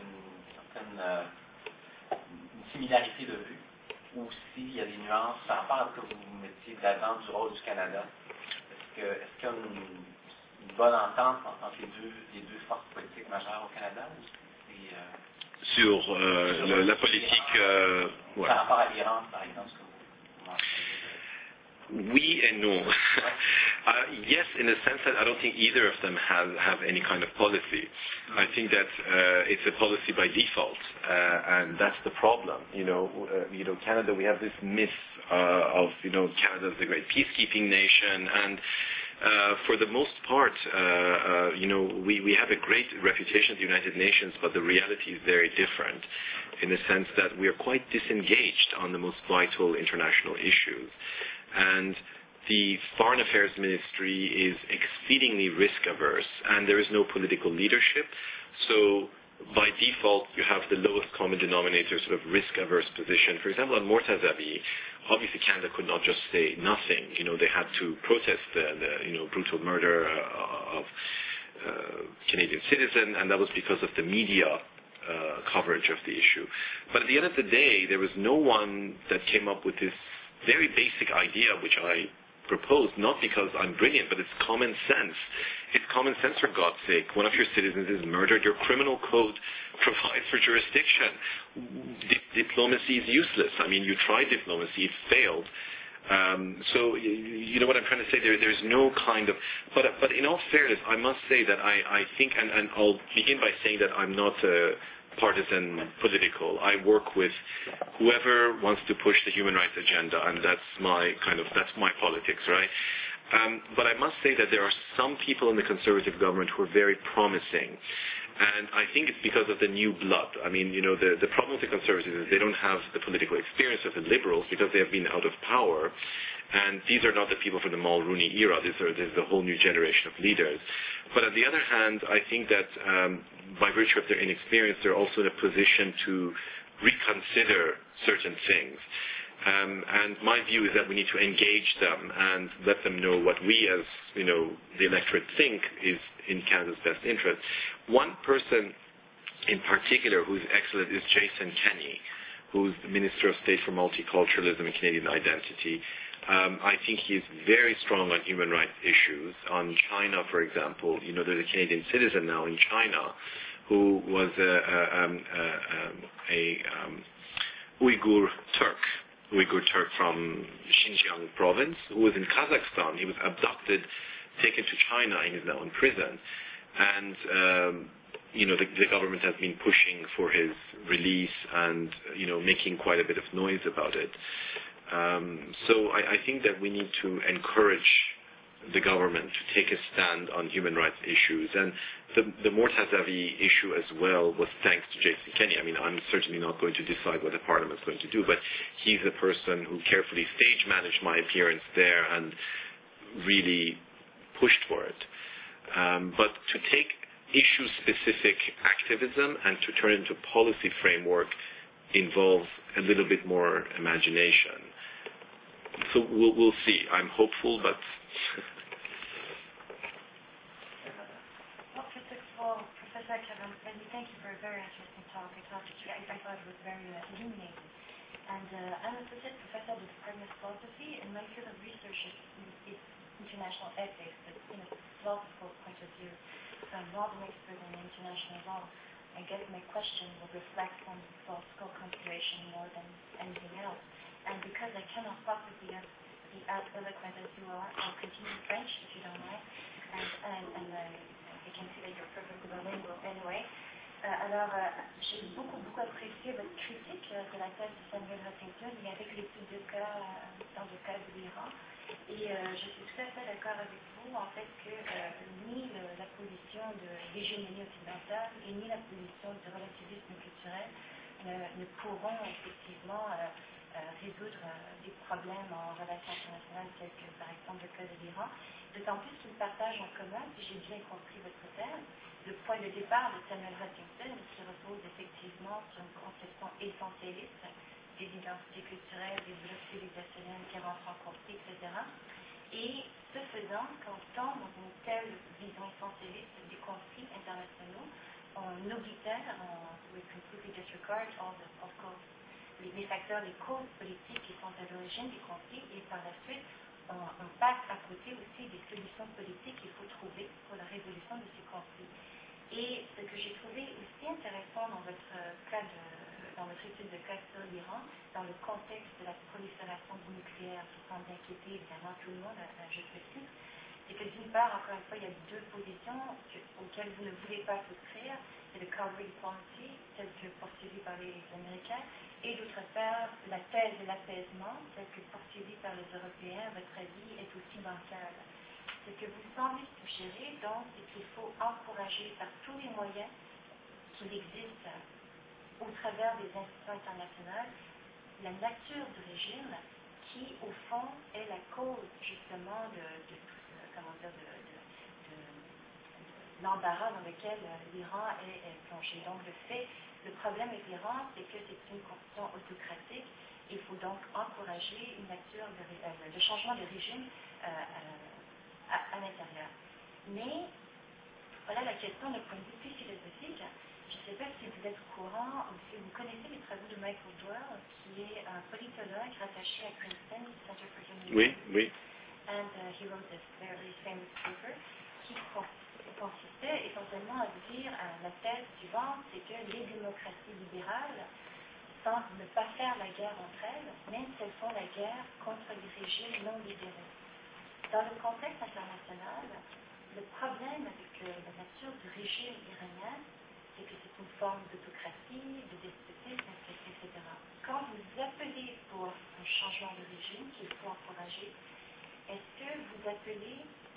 S5: une similarité de vue, ou s'il y a des nuances par rapport à ce que vous mettiez de l'avant du rôle du Canada? Est-ce qu'il y a une bonne entente entre les deux forces politiques majeures au Canada?
S1: Sur la politique...
S5: par rapport à l'Iran, par exemple,
S1: Oui and no. Yes, in a sense that I don't think either of them have any kind of policy. I think that it's a policy by default, and that's the problem. Canada, we have this myth of Canada is a great peacekeeping nation, and for the most part, we have a great reputation at the United Nations, but the reality is very different, in the sense that we are quite disengaged on the most vital international issues. And the Foreign Affairs Ministry is exceedingly risk-averse, and there is no political leadership. So by default, you have the lowest common denominator, sort of risk-averse position. For example, on Mortazavi, obviously Canada could not just say nothing. They had to protest the brutal murder of Canadian citizen, and that was because of the media coverage of the issue. But at the end of the day, there was no one that came up with this very basic idea, which I proposed, not because I'm brilliant, but it's common sense. It's common sense, for God's sake. One of your citizens is murdered. Your criminal code provides for jurisdiction. Diplomacy is useless. I mean, you tried diplomacy, it failed. So you know what I'm trying to say? There's no kind of... But in all fairness, I must say that I think, and I'll begin by saying that I'm not partisan political. I work with whoever wants to push the human rights agenda, and that's my politics, right? But I must say that there are some people in the Conservative government who are very promising, and I think it's because of the new blood. I mean, the problem with the Conservatives is they don't have the political experience of the Liberals because they have been out of power. And these are not the people from the Mulroney era. There's a whole new generation of leaders. But on the other hand, I think that by virtue of their inexperience, they're also in a position to reconsider certain things. And my view is that we need to engage them and let them know what we as, the electorate think is in Canada's best interest. One person in particular who's excellent is Jason Kenney, who's the Minister of State for Multiculturalism and Canadian Identity. I think he's very strong on human rights issues. On China, for example, there's a Canadian citizen now in China who was a Uyghur Turk from Xinjiang province, who was in Kazakhstan. He was abducted, taken to China, and is now in prison. And the government has been pushing for his release and making quite a bit of noise about it. So I think that we need to encourage the government to take a stand on human rights issues. And the Mortazavi issue as well was thanks to Jason Kenney. I mean, I'm certainly not going to decide what the Parliament is going to do, but he's a person who carefully stage managed my appearance there and really pushed for it. But to take issue-specific activism and to turn it into policy framework involves a little bit more imagination. So we'll see. I'm hopeful, but...
S6: What physics for Professor Professor Cavalcanti, thank you for a very interesting talk. I thought it was very illuminating. And I'm associate professor of the Department of Philosophy, and my field of research is international ethics, but in a philosophical point of view. So I'm not an expert in international law. I guess my question will reflect on philosophical consideration more than anything else. And because I cannot possibly be as eloquent as you are, I'll continue in French if you don't mind. And I can see that you're perfectly bilingual anyway. Alors, j'ai beaucoup apprécié votre critique de la thèse de Samuel Huntington et avec l'étude de cas dans le cas de l'Iran. Et je suis tout à fait d'accord avec vous, en fait, que ni la position de l'hégémonie occidentale et ni la position du relativisme culturel ne pourront effectivement résoudre des problèmes en relations internationales tels que, par exemple, le cas de l'Iran. D'autant plus qu'ils partagent en commun, si j'ai bien compris votre thèse, le point de départ de Samuel Huntington qui repose effectivement sur une conception essentialiste des identités culturelles, des blocs civilisationnels qui rentrent en conflit, etc. Et ce faisant, quand on tombe dans une telle vision essentialiste des conflits internationaux, on oblitère, we completely disregard all the, of course, les facteurs, les causes politiques qui sont à l'origine des conflits, et par la suite, on passe à côté aussi des solutions politiques qu'il faut trouver pour la résolution de ces conflits. Et ce que j'ai trouvé aussi intéressant dans votre étude de cas sur l'Iran, dans le contexte de la prolifération du nucléaire qui semble inquiéter évidemment tout le monde à juste titre, c'est que d'une part, encore une fois, il y a deux positions auxquelles vous ne voulez pas souscrire, c'est le recovery policy, tel que poursuivi par les Américains, et d'autre part, la thèse de l'apaisement, telle que poursuivie par les Européens, à votre avis, est aussi bancale. Ce que vous semblez suggérer, donc, c'est qu'il faut encourager par tous les moyens qu'il existe au travers des institutions internationales la nature du régime qui, au fond, est la cause, justement, de l'embarras dans lequel l'Iran est plongé. Donc, le problème avec l'Iran, c'est que c'est une constitution autocratique. Il faut donc encourager une nature de changement de régime à l'intérieur. Mais, voilà la question d'un point de vue plus philosophique. Je ne sais pas si vous êtes au courant ou si vous connaissez les travaux de Michael Doyle, qui est un politologue rattaché à Princeton Center for Human Rights.
S1: Oui.
S6: And he wrote this very famous paper qui consistait essentiellement à dire la thèse suivante, c'est que les démocraties libérales semblent ne pas faire la guerre entre elles, même si elles font la guerre contre les régimes non libéraux. Dans le contexte international, le problème avec la nature du régime iranien, c'est que c'est une forme d'autocratie, de despotisme, etc. Quand vous appelez pour un changement de régime qu'il faut encourager, est-ce que vous appelez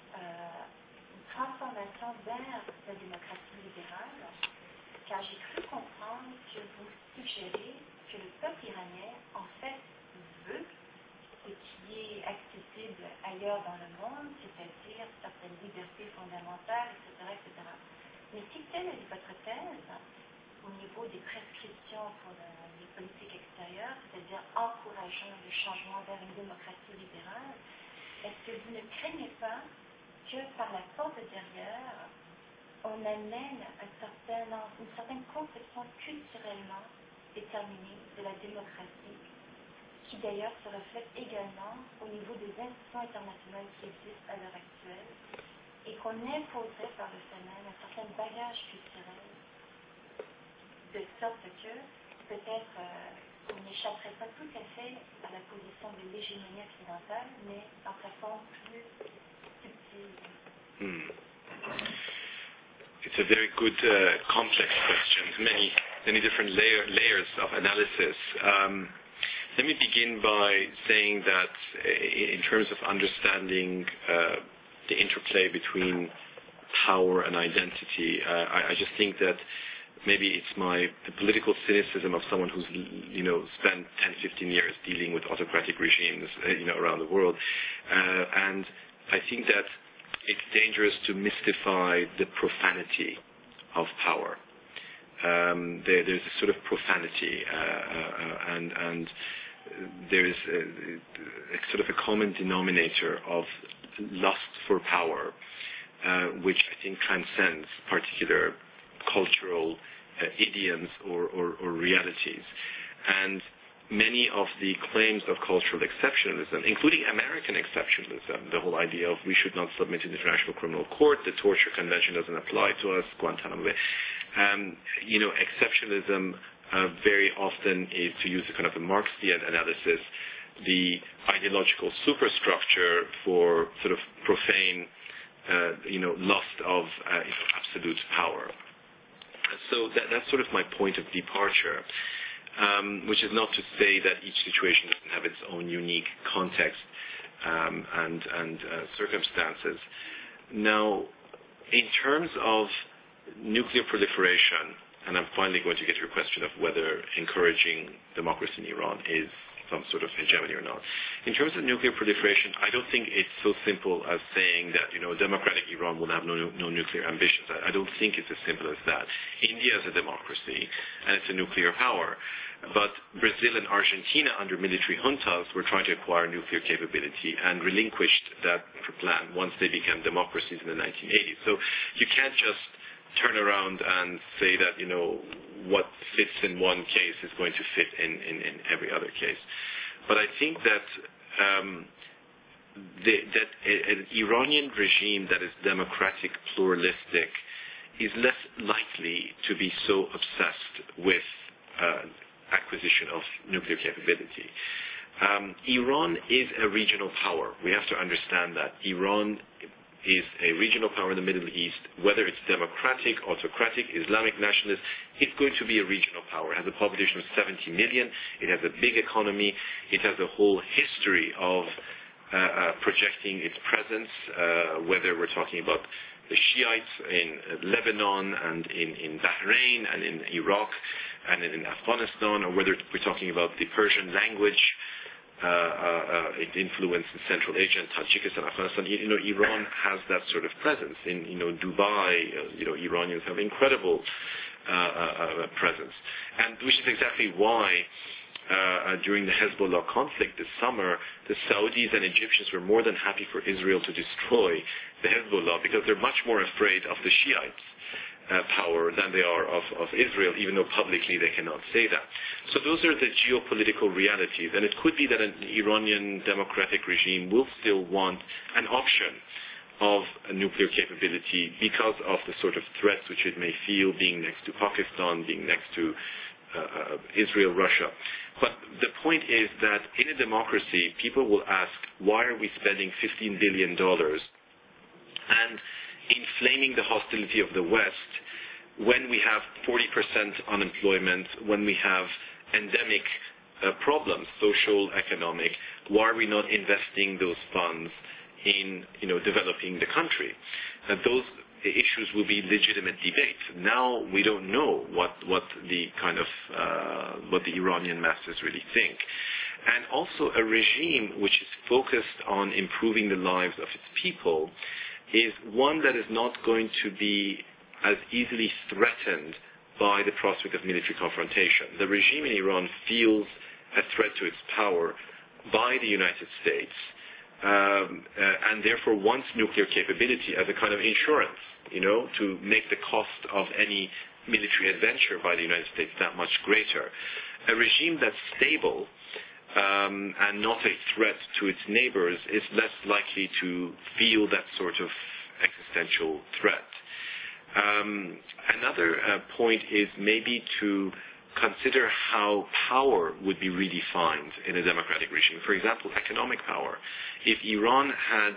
S6: une transformation vers la démocratie libérale? Car j'ai cru comprendre que vous suggérez que le peuple iranien, en fait, veut ce qui est accessible ailleurs dans le monde, c'est-à-dire certaines libertés fondamentales, etc., etc. Mais si telle est votre thèse, au niveau des prescriptions pour les politiques extérieures, c'est-à-dire encourageant le changement vers une démocratie libérale, est-ce que vous ne craignez pas que par la porte derrière, on amène une certaine conception culturellement déterminée de la démocratie, qui d'ailleurs se reflète également au niveau des institutions internationales qui existent à l'heure actuelle, et qu'on imposerait par le fait même un certain bagage culturel, de sorte que peut-être on n'échapperait pas tout à fait à la position de l'hégémonie occidentale, mais en façon plus subtile.
S1: It's a very good, complex question. Many different layers of analysis. Let me begin by saying that in terms of understanding the interplay between power and identity, I just think that maybe it's the political cynicism of someone who's spent 10-15 years dealing with autocratic regimes around the world, and I think that it's dangerous to mystify the profanity of power. There's a sort of profanity, and there's a sort of a common denominator of lust for power, which I think transcends particular cultural idioms or realities. And many of the claims of cultural exceptionalism, including American exceptionalism, the whole idea of we should not submit to the International Criminal Court, the Torture Convention doesn't apply to us, Guantanamo Bay. Exceptionalism very often is, to use a kind of a Marxian analysis, the ideological superstructure for sort of profane, lust of absolute power. So that's sort of my point of departure. Which is not to say that each situation doesn't have its own unique context and circumstances. Now, in terms of nuclear proliferation, and I'm finally going to get to your question of whether encouraging democracy in Iran is some sort of hegemony or not. In terms of nuclear proliferation, I don't think it's so simple as saying that democratic Iran will have no nuclear ambitions. I don't think it's as simple as that. India is a democracy and it's a nuclear power, but Brazil and Argentina under military juntas were trying to acquire nuclear capability and relinquished that plan once they became democracies in the 1980s. So you can't just turn around and say that what fits in one case is going to fit in every other case. But I think that that an Iranian regime that is democratic, pluralistic, is less likely to be so obsessed with acquisition of nuclear capability. Iran is a regional power. We have to understand that. Iran is a regional power in the Middle East. Whether it's democratic, autocratic, Islamic nationalist, it's going to be a regional power. It has a population of 70 million. It has a big economy. It has a whole history of projecting its presence, whether we're talking about the Shiites in Lebanon and in Bahrain and in Iraq and in Afghanistan, or whether we're talking about the Persian language, its influence in Central Asia and Tajikistan, Afghanistan. Iran has that sort of presence. In Dubai, Iranians have incredible presence, and which is exactly why during the Hezbollah conflict this summer, the Saudis and Egyptians were more than happy for Israel to destroy the Hezbollah, because they're much more afraid of the Shiites power than they are of Israel, even though publicly they cannot say that. So those are the geopolitical realities, and it could be that an Iranian democratic regime will still want an option of a nuclear capability because of the sort of threats which it may feel being next to Pakistan, being next to Israel, Russia. But the point is that in a democracy, people will ask, why are we spending $15 billion and inflaming the hostility of the West when we have 40% unemployment, when we have endemic problems, social, economic? Why are we not investing those funds in developing the country? Those issues will be legitimate debates. Now we don't know what the kind of what the Iranian masses really think. And also a regime which is focused on improving the lives of its people is one that is not going to be as easily threatened by the prospect of military confrontation. The regime in Iran feels a threat to its power by the United States, and therefore wants nuclear capability as a kind of insurance, to make the cost of any military adventure by the United States that much greater. A regime that's stable and not a threat to its neighbors is less likely to feel that sort of existential threat. Another point is maybe to consider how power would be redefined in a democratic regime. For example, economic power. If Iran has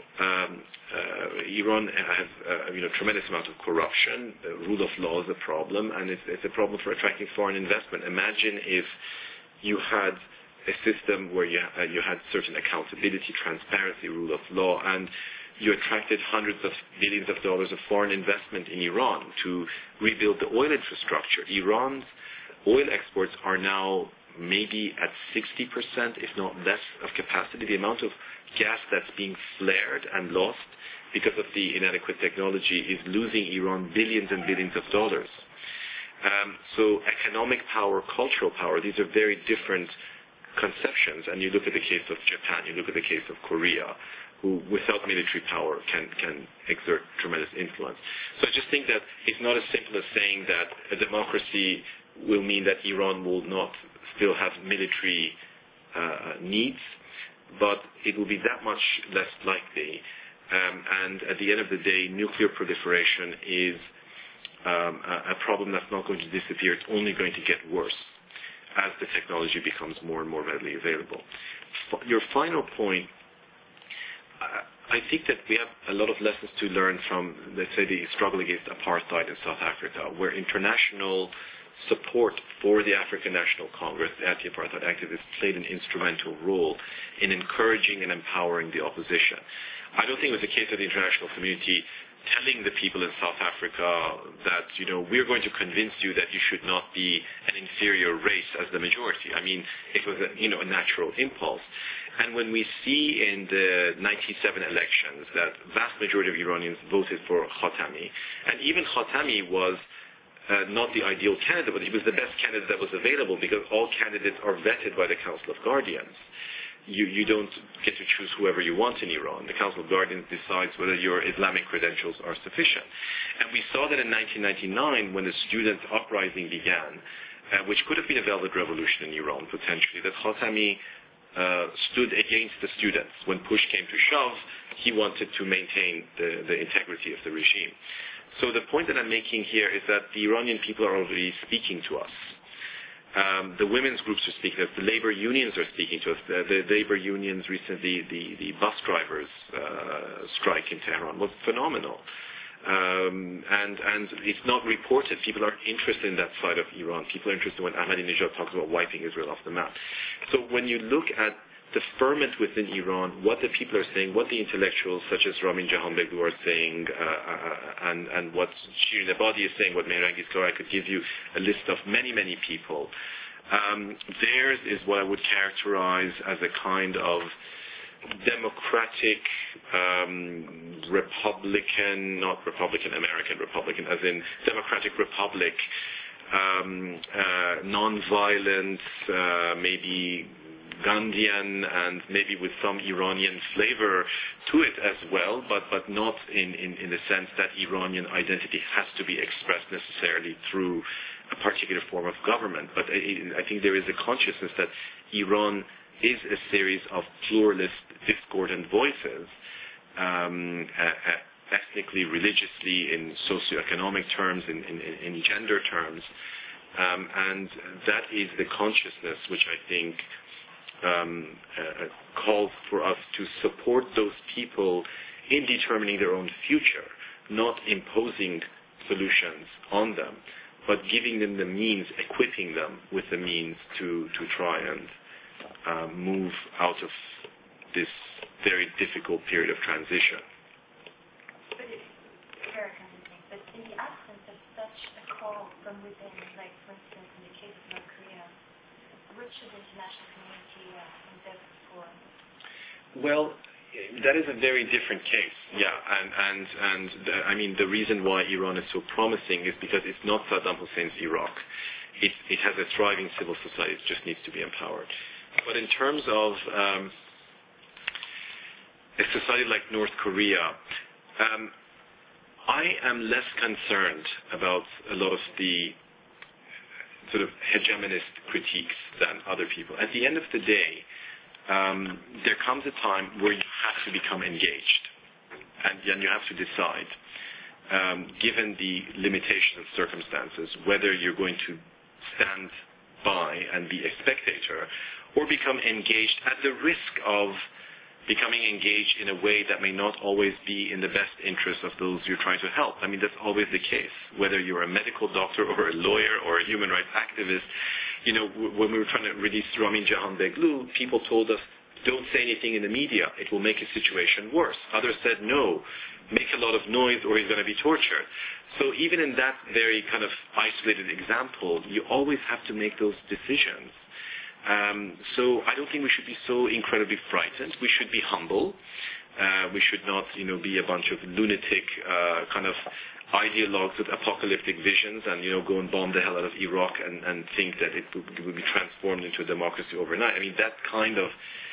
S1: tremendous amount of corruption, rule of law is a problem, and it's a problem for attracting foreign investment. Imagine if you had a system where you had certain accountability, transparency, rule of law, and you attracted hundreds of billions of dollars of foreign investment in Iran to rebuild the oil infrastructure. Iran's oil exports are now maybe at 60%, if not less, of capacity. The amount of gas that's being flared and lost because of the inadequate technology is losing Iran billions and billions of dollars. So economic power, cultural power, these are very different conceptions. And you look at the case of Japan, you look at the case of Korea, who without military power can exert tremendous influence. So I just think that it's not as simple as saying that a democracy will mean that Iran will not still have military needs, but it will be that much less likely. And at the end of the day, nuclear proliferation is a problem that's not going to disappear. It's only going to get worse as the technology becomes more and more readily available. Your final point, I think that we have a lot of lessons to learn from, let's say, the struggle against apartheid in South Africa, where international support for the African National Congress, the anti-apartheid activists, played an instrumental role in encouraging and empowering the opposition. I don't think it was the case of the international community telling the people in South Africa that, we're going to convince you that you should not be an inferior race as the majority. I mean, it was a natural impulse. And when we see in the 1997 elections that vast majority of Iranians voted for Khatami, and even Khatami was not the ideal candidate, but he was the best candidate that was available because all candidates are vetted by the Council of Guardians. You don't get to choose whoever you want in Iran. The Council of Guardians decides whether your Islamic credentials are sufficient. And we saw that in 1999 when the student uprising began, which could have been a velvet revolution in Iran potentially, that Khatami stood against the students. When push came to shove, he wanted to maintain the integrity of the regime. So the point that I'm making here is that the Iranian people are already speaking to us. The women's groups are speaking to us. The labor unions are speaking to us. The labor unions recently, the bus drivers strike in Tehran was phenomenal. And it's not reported. People are interested in that side of Iran. People are interested when Ahmadinejad talks about wiping Israel off the map. So when you look at the ferment within Iran, what the people are saying, what the intellectuals such as Ramin Jahanbegloo are saying, and what Shirin Ebadi is saying, what Mehrangiz Karay, I could give you a list of many, many people. Theirs is what I would characterize as a kind of democratic Republican, not Republican American Republican, as in democratic republic, non-violent, maybe Gandhian, and maybe with some Iranian flavor to it as well, but not in the sense that Iranian identity has to be expressed necessarily through a particular form of government. But I think there is a consciousness that Iran is a series of pluralist, discordant voices, ethnically, religiously, in socioeconomic terms, in gender terms, and that is the consciousness which I think calls for us to support those people in determining their own future, not imposing solutions on them, but giving them the means, equipping them with the means to try and move out of this very difficult period of transition.
S6: But it's very convincing. But in the absence of such a call from within, like for instance in the case of North Korea, what should the international community endeavor for?
S1: Well, that is a very different case, and I mean the reason why Iran is so promising is because it's not Saddam Hussein's Iraq. It has a thriving civil society. It just needs to be empowered. But in terms of a society like North Korea, I am less concerned about a lot of the sort of hegemonist critiques than other people. At the end of the day, there comes a time where you have to become engaged, and then you have to decide, given the limitations of circumstances, whether you're going to stand by and be a spectator or become engaged at the risk of becoming engaged in a way that may not always be in the best interest of those you're trying to help. I mean, that's always the case. Whether you're a medical doctor or a lawyer or a human rights activist, when we were trying to release Ramin Jahanbegloo, people told us, don't say anything in the media. It will make a situation worse. Others said, no, make a lot of noise or he's going to be tortured. So even in that very kind of isolated example, you always have to make those decisions. So I don't think we should be so incredibly frightened. We should be humble. We should not, be a bunch of lunatic kind of ideologues with apocalyptic visions and, go and bomb the hell out of Iraq and think that it will be transformed into a democracy overnight. I mean, that kind of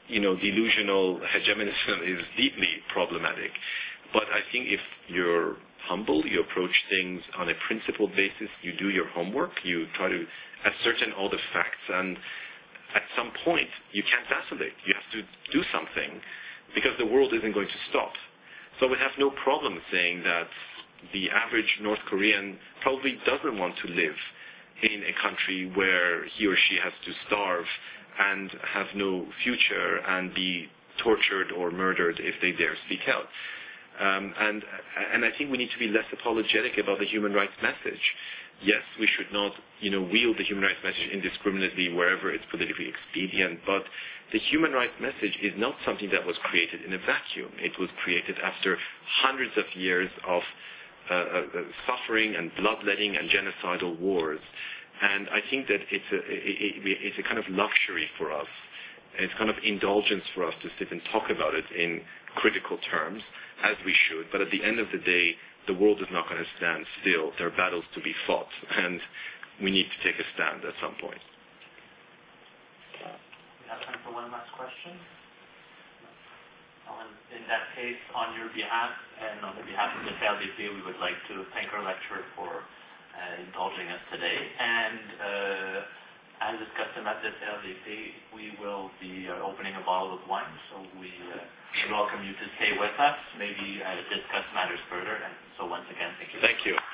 S1: delusional hegemonism is deeply problematic. But I think if you're humble, you approach things on a principled basis, you do your homework, you try to ascertain all the facts, and at some point you can't vacillate. You have to do something because the world isn't going to stop. So we have no problem saying that the average North Korean probably doesn't want to live in a country where he or she has to starve and have no future and be tortured or murdered if they dare speak out. And I think we need to be less apologetic about the human rights message. Yes, we should not, wield the human rights message indiscriminately wherever it's politically expedient, but the human rights message is not something that was created in a vacuum. It was created after hundreds of years of suffering and bloodletting and genocidal wars. And I think that it's a kind of luxury for us. It's kind of indulgence for us to sit and talk about it in critical terms, as we should. But at the end of the day, the world is not going to stand still. There are battles to be fought, and we need to take a stand at some point.
S5: We have time for one last question. In that case, on your behalf and on the behalf of the CRDP, we would like to thank our lecturer for indulging us today. And as is custom at the CRDP, we will be opening a bottle of wine, so we welcome you to stay with us, maybe discuss matters further. And so once again, thank you.
S1: Thank you.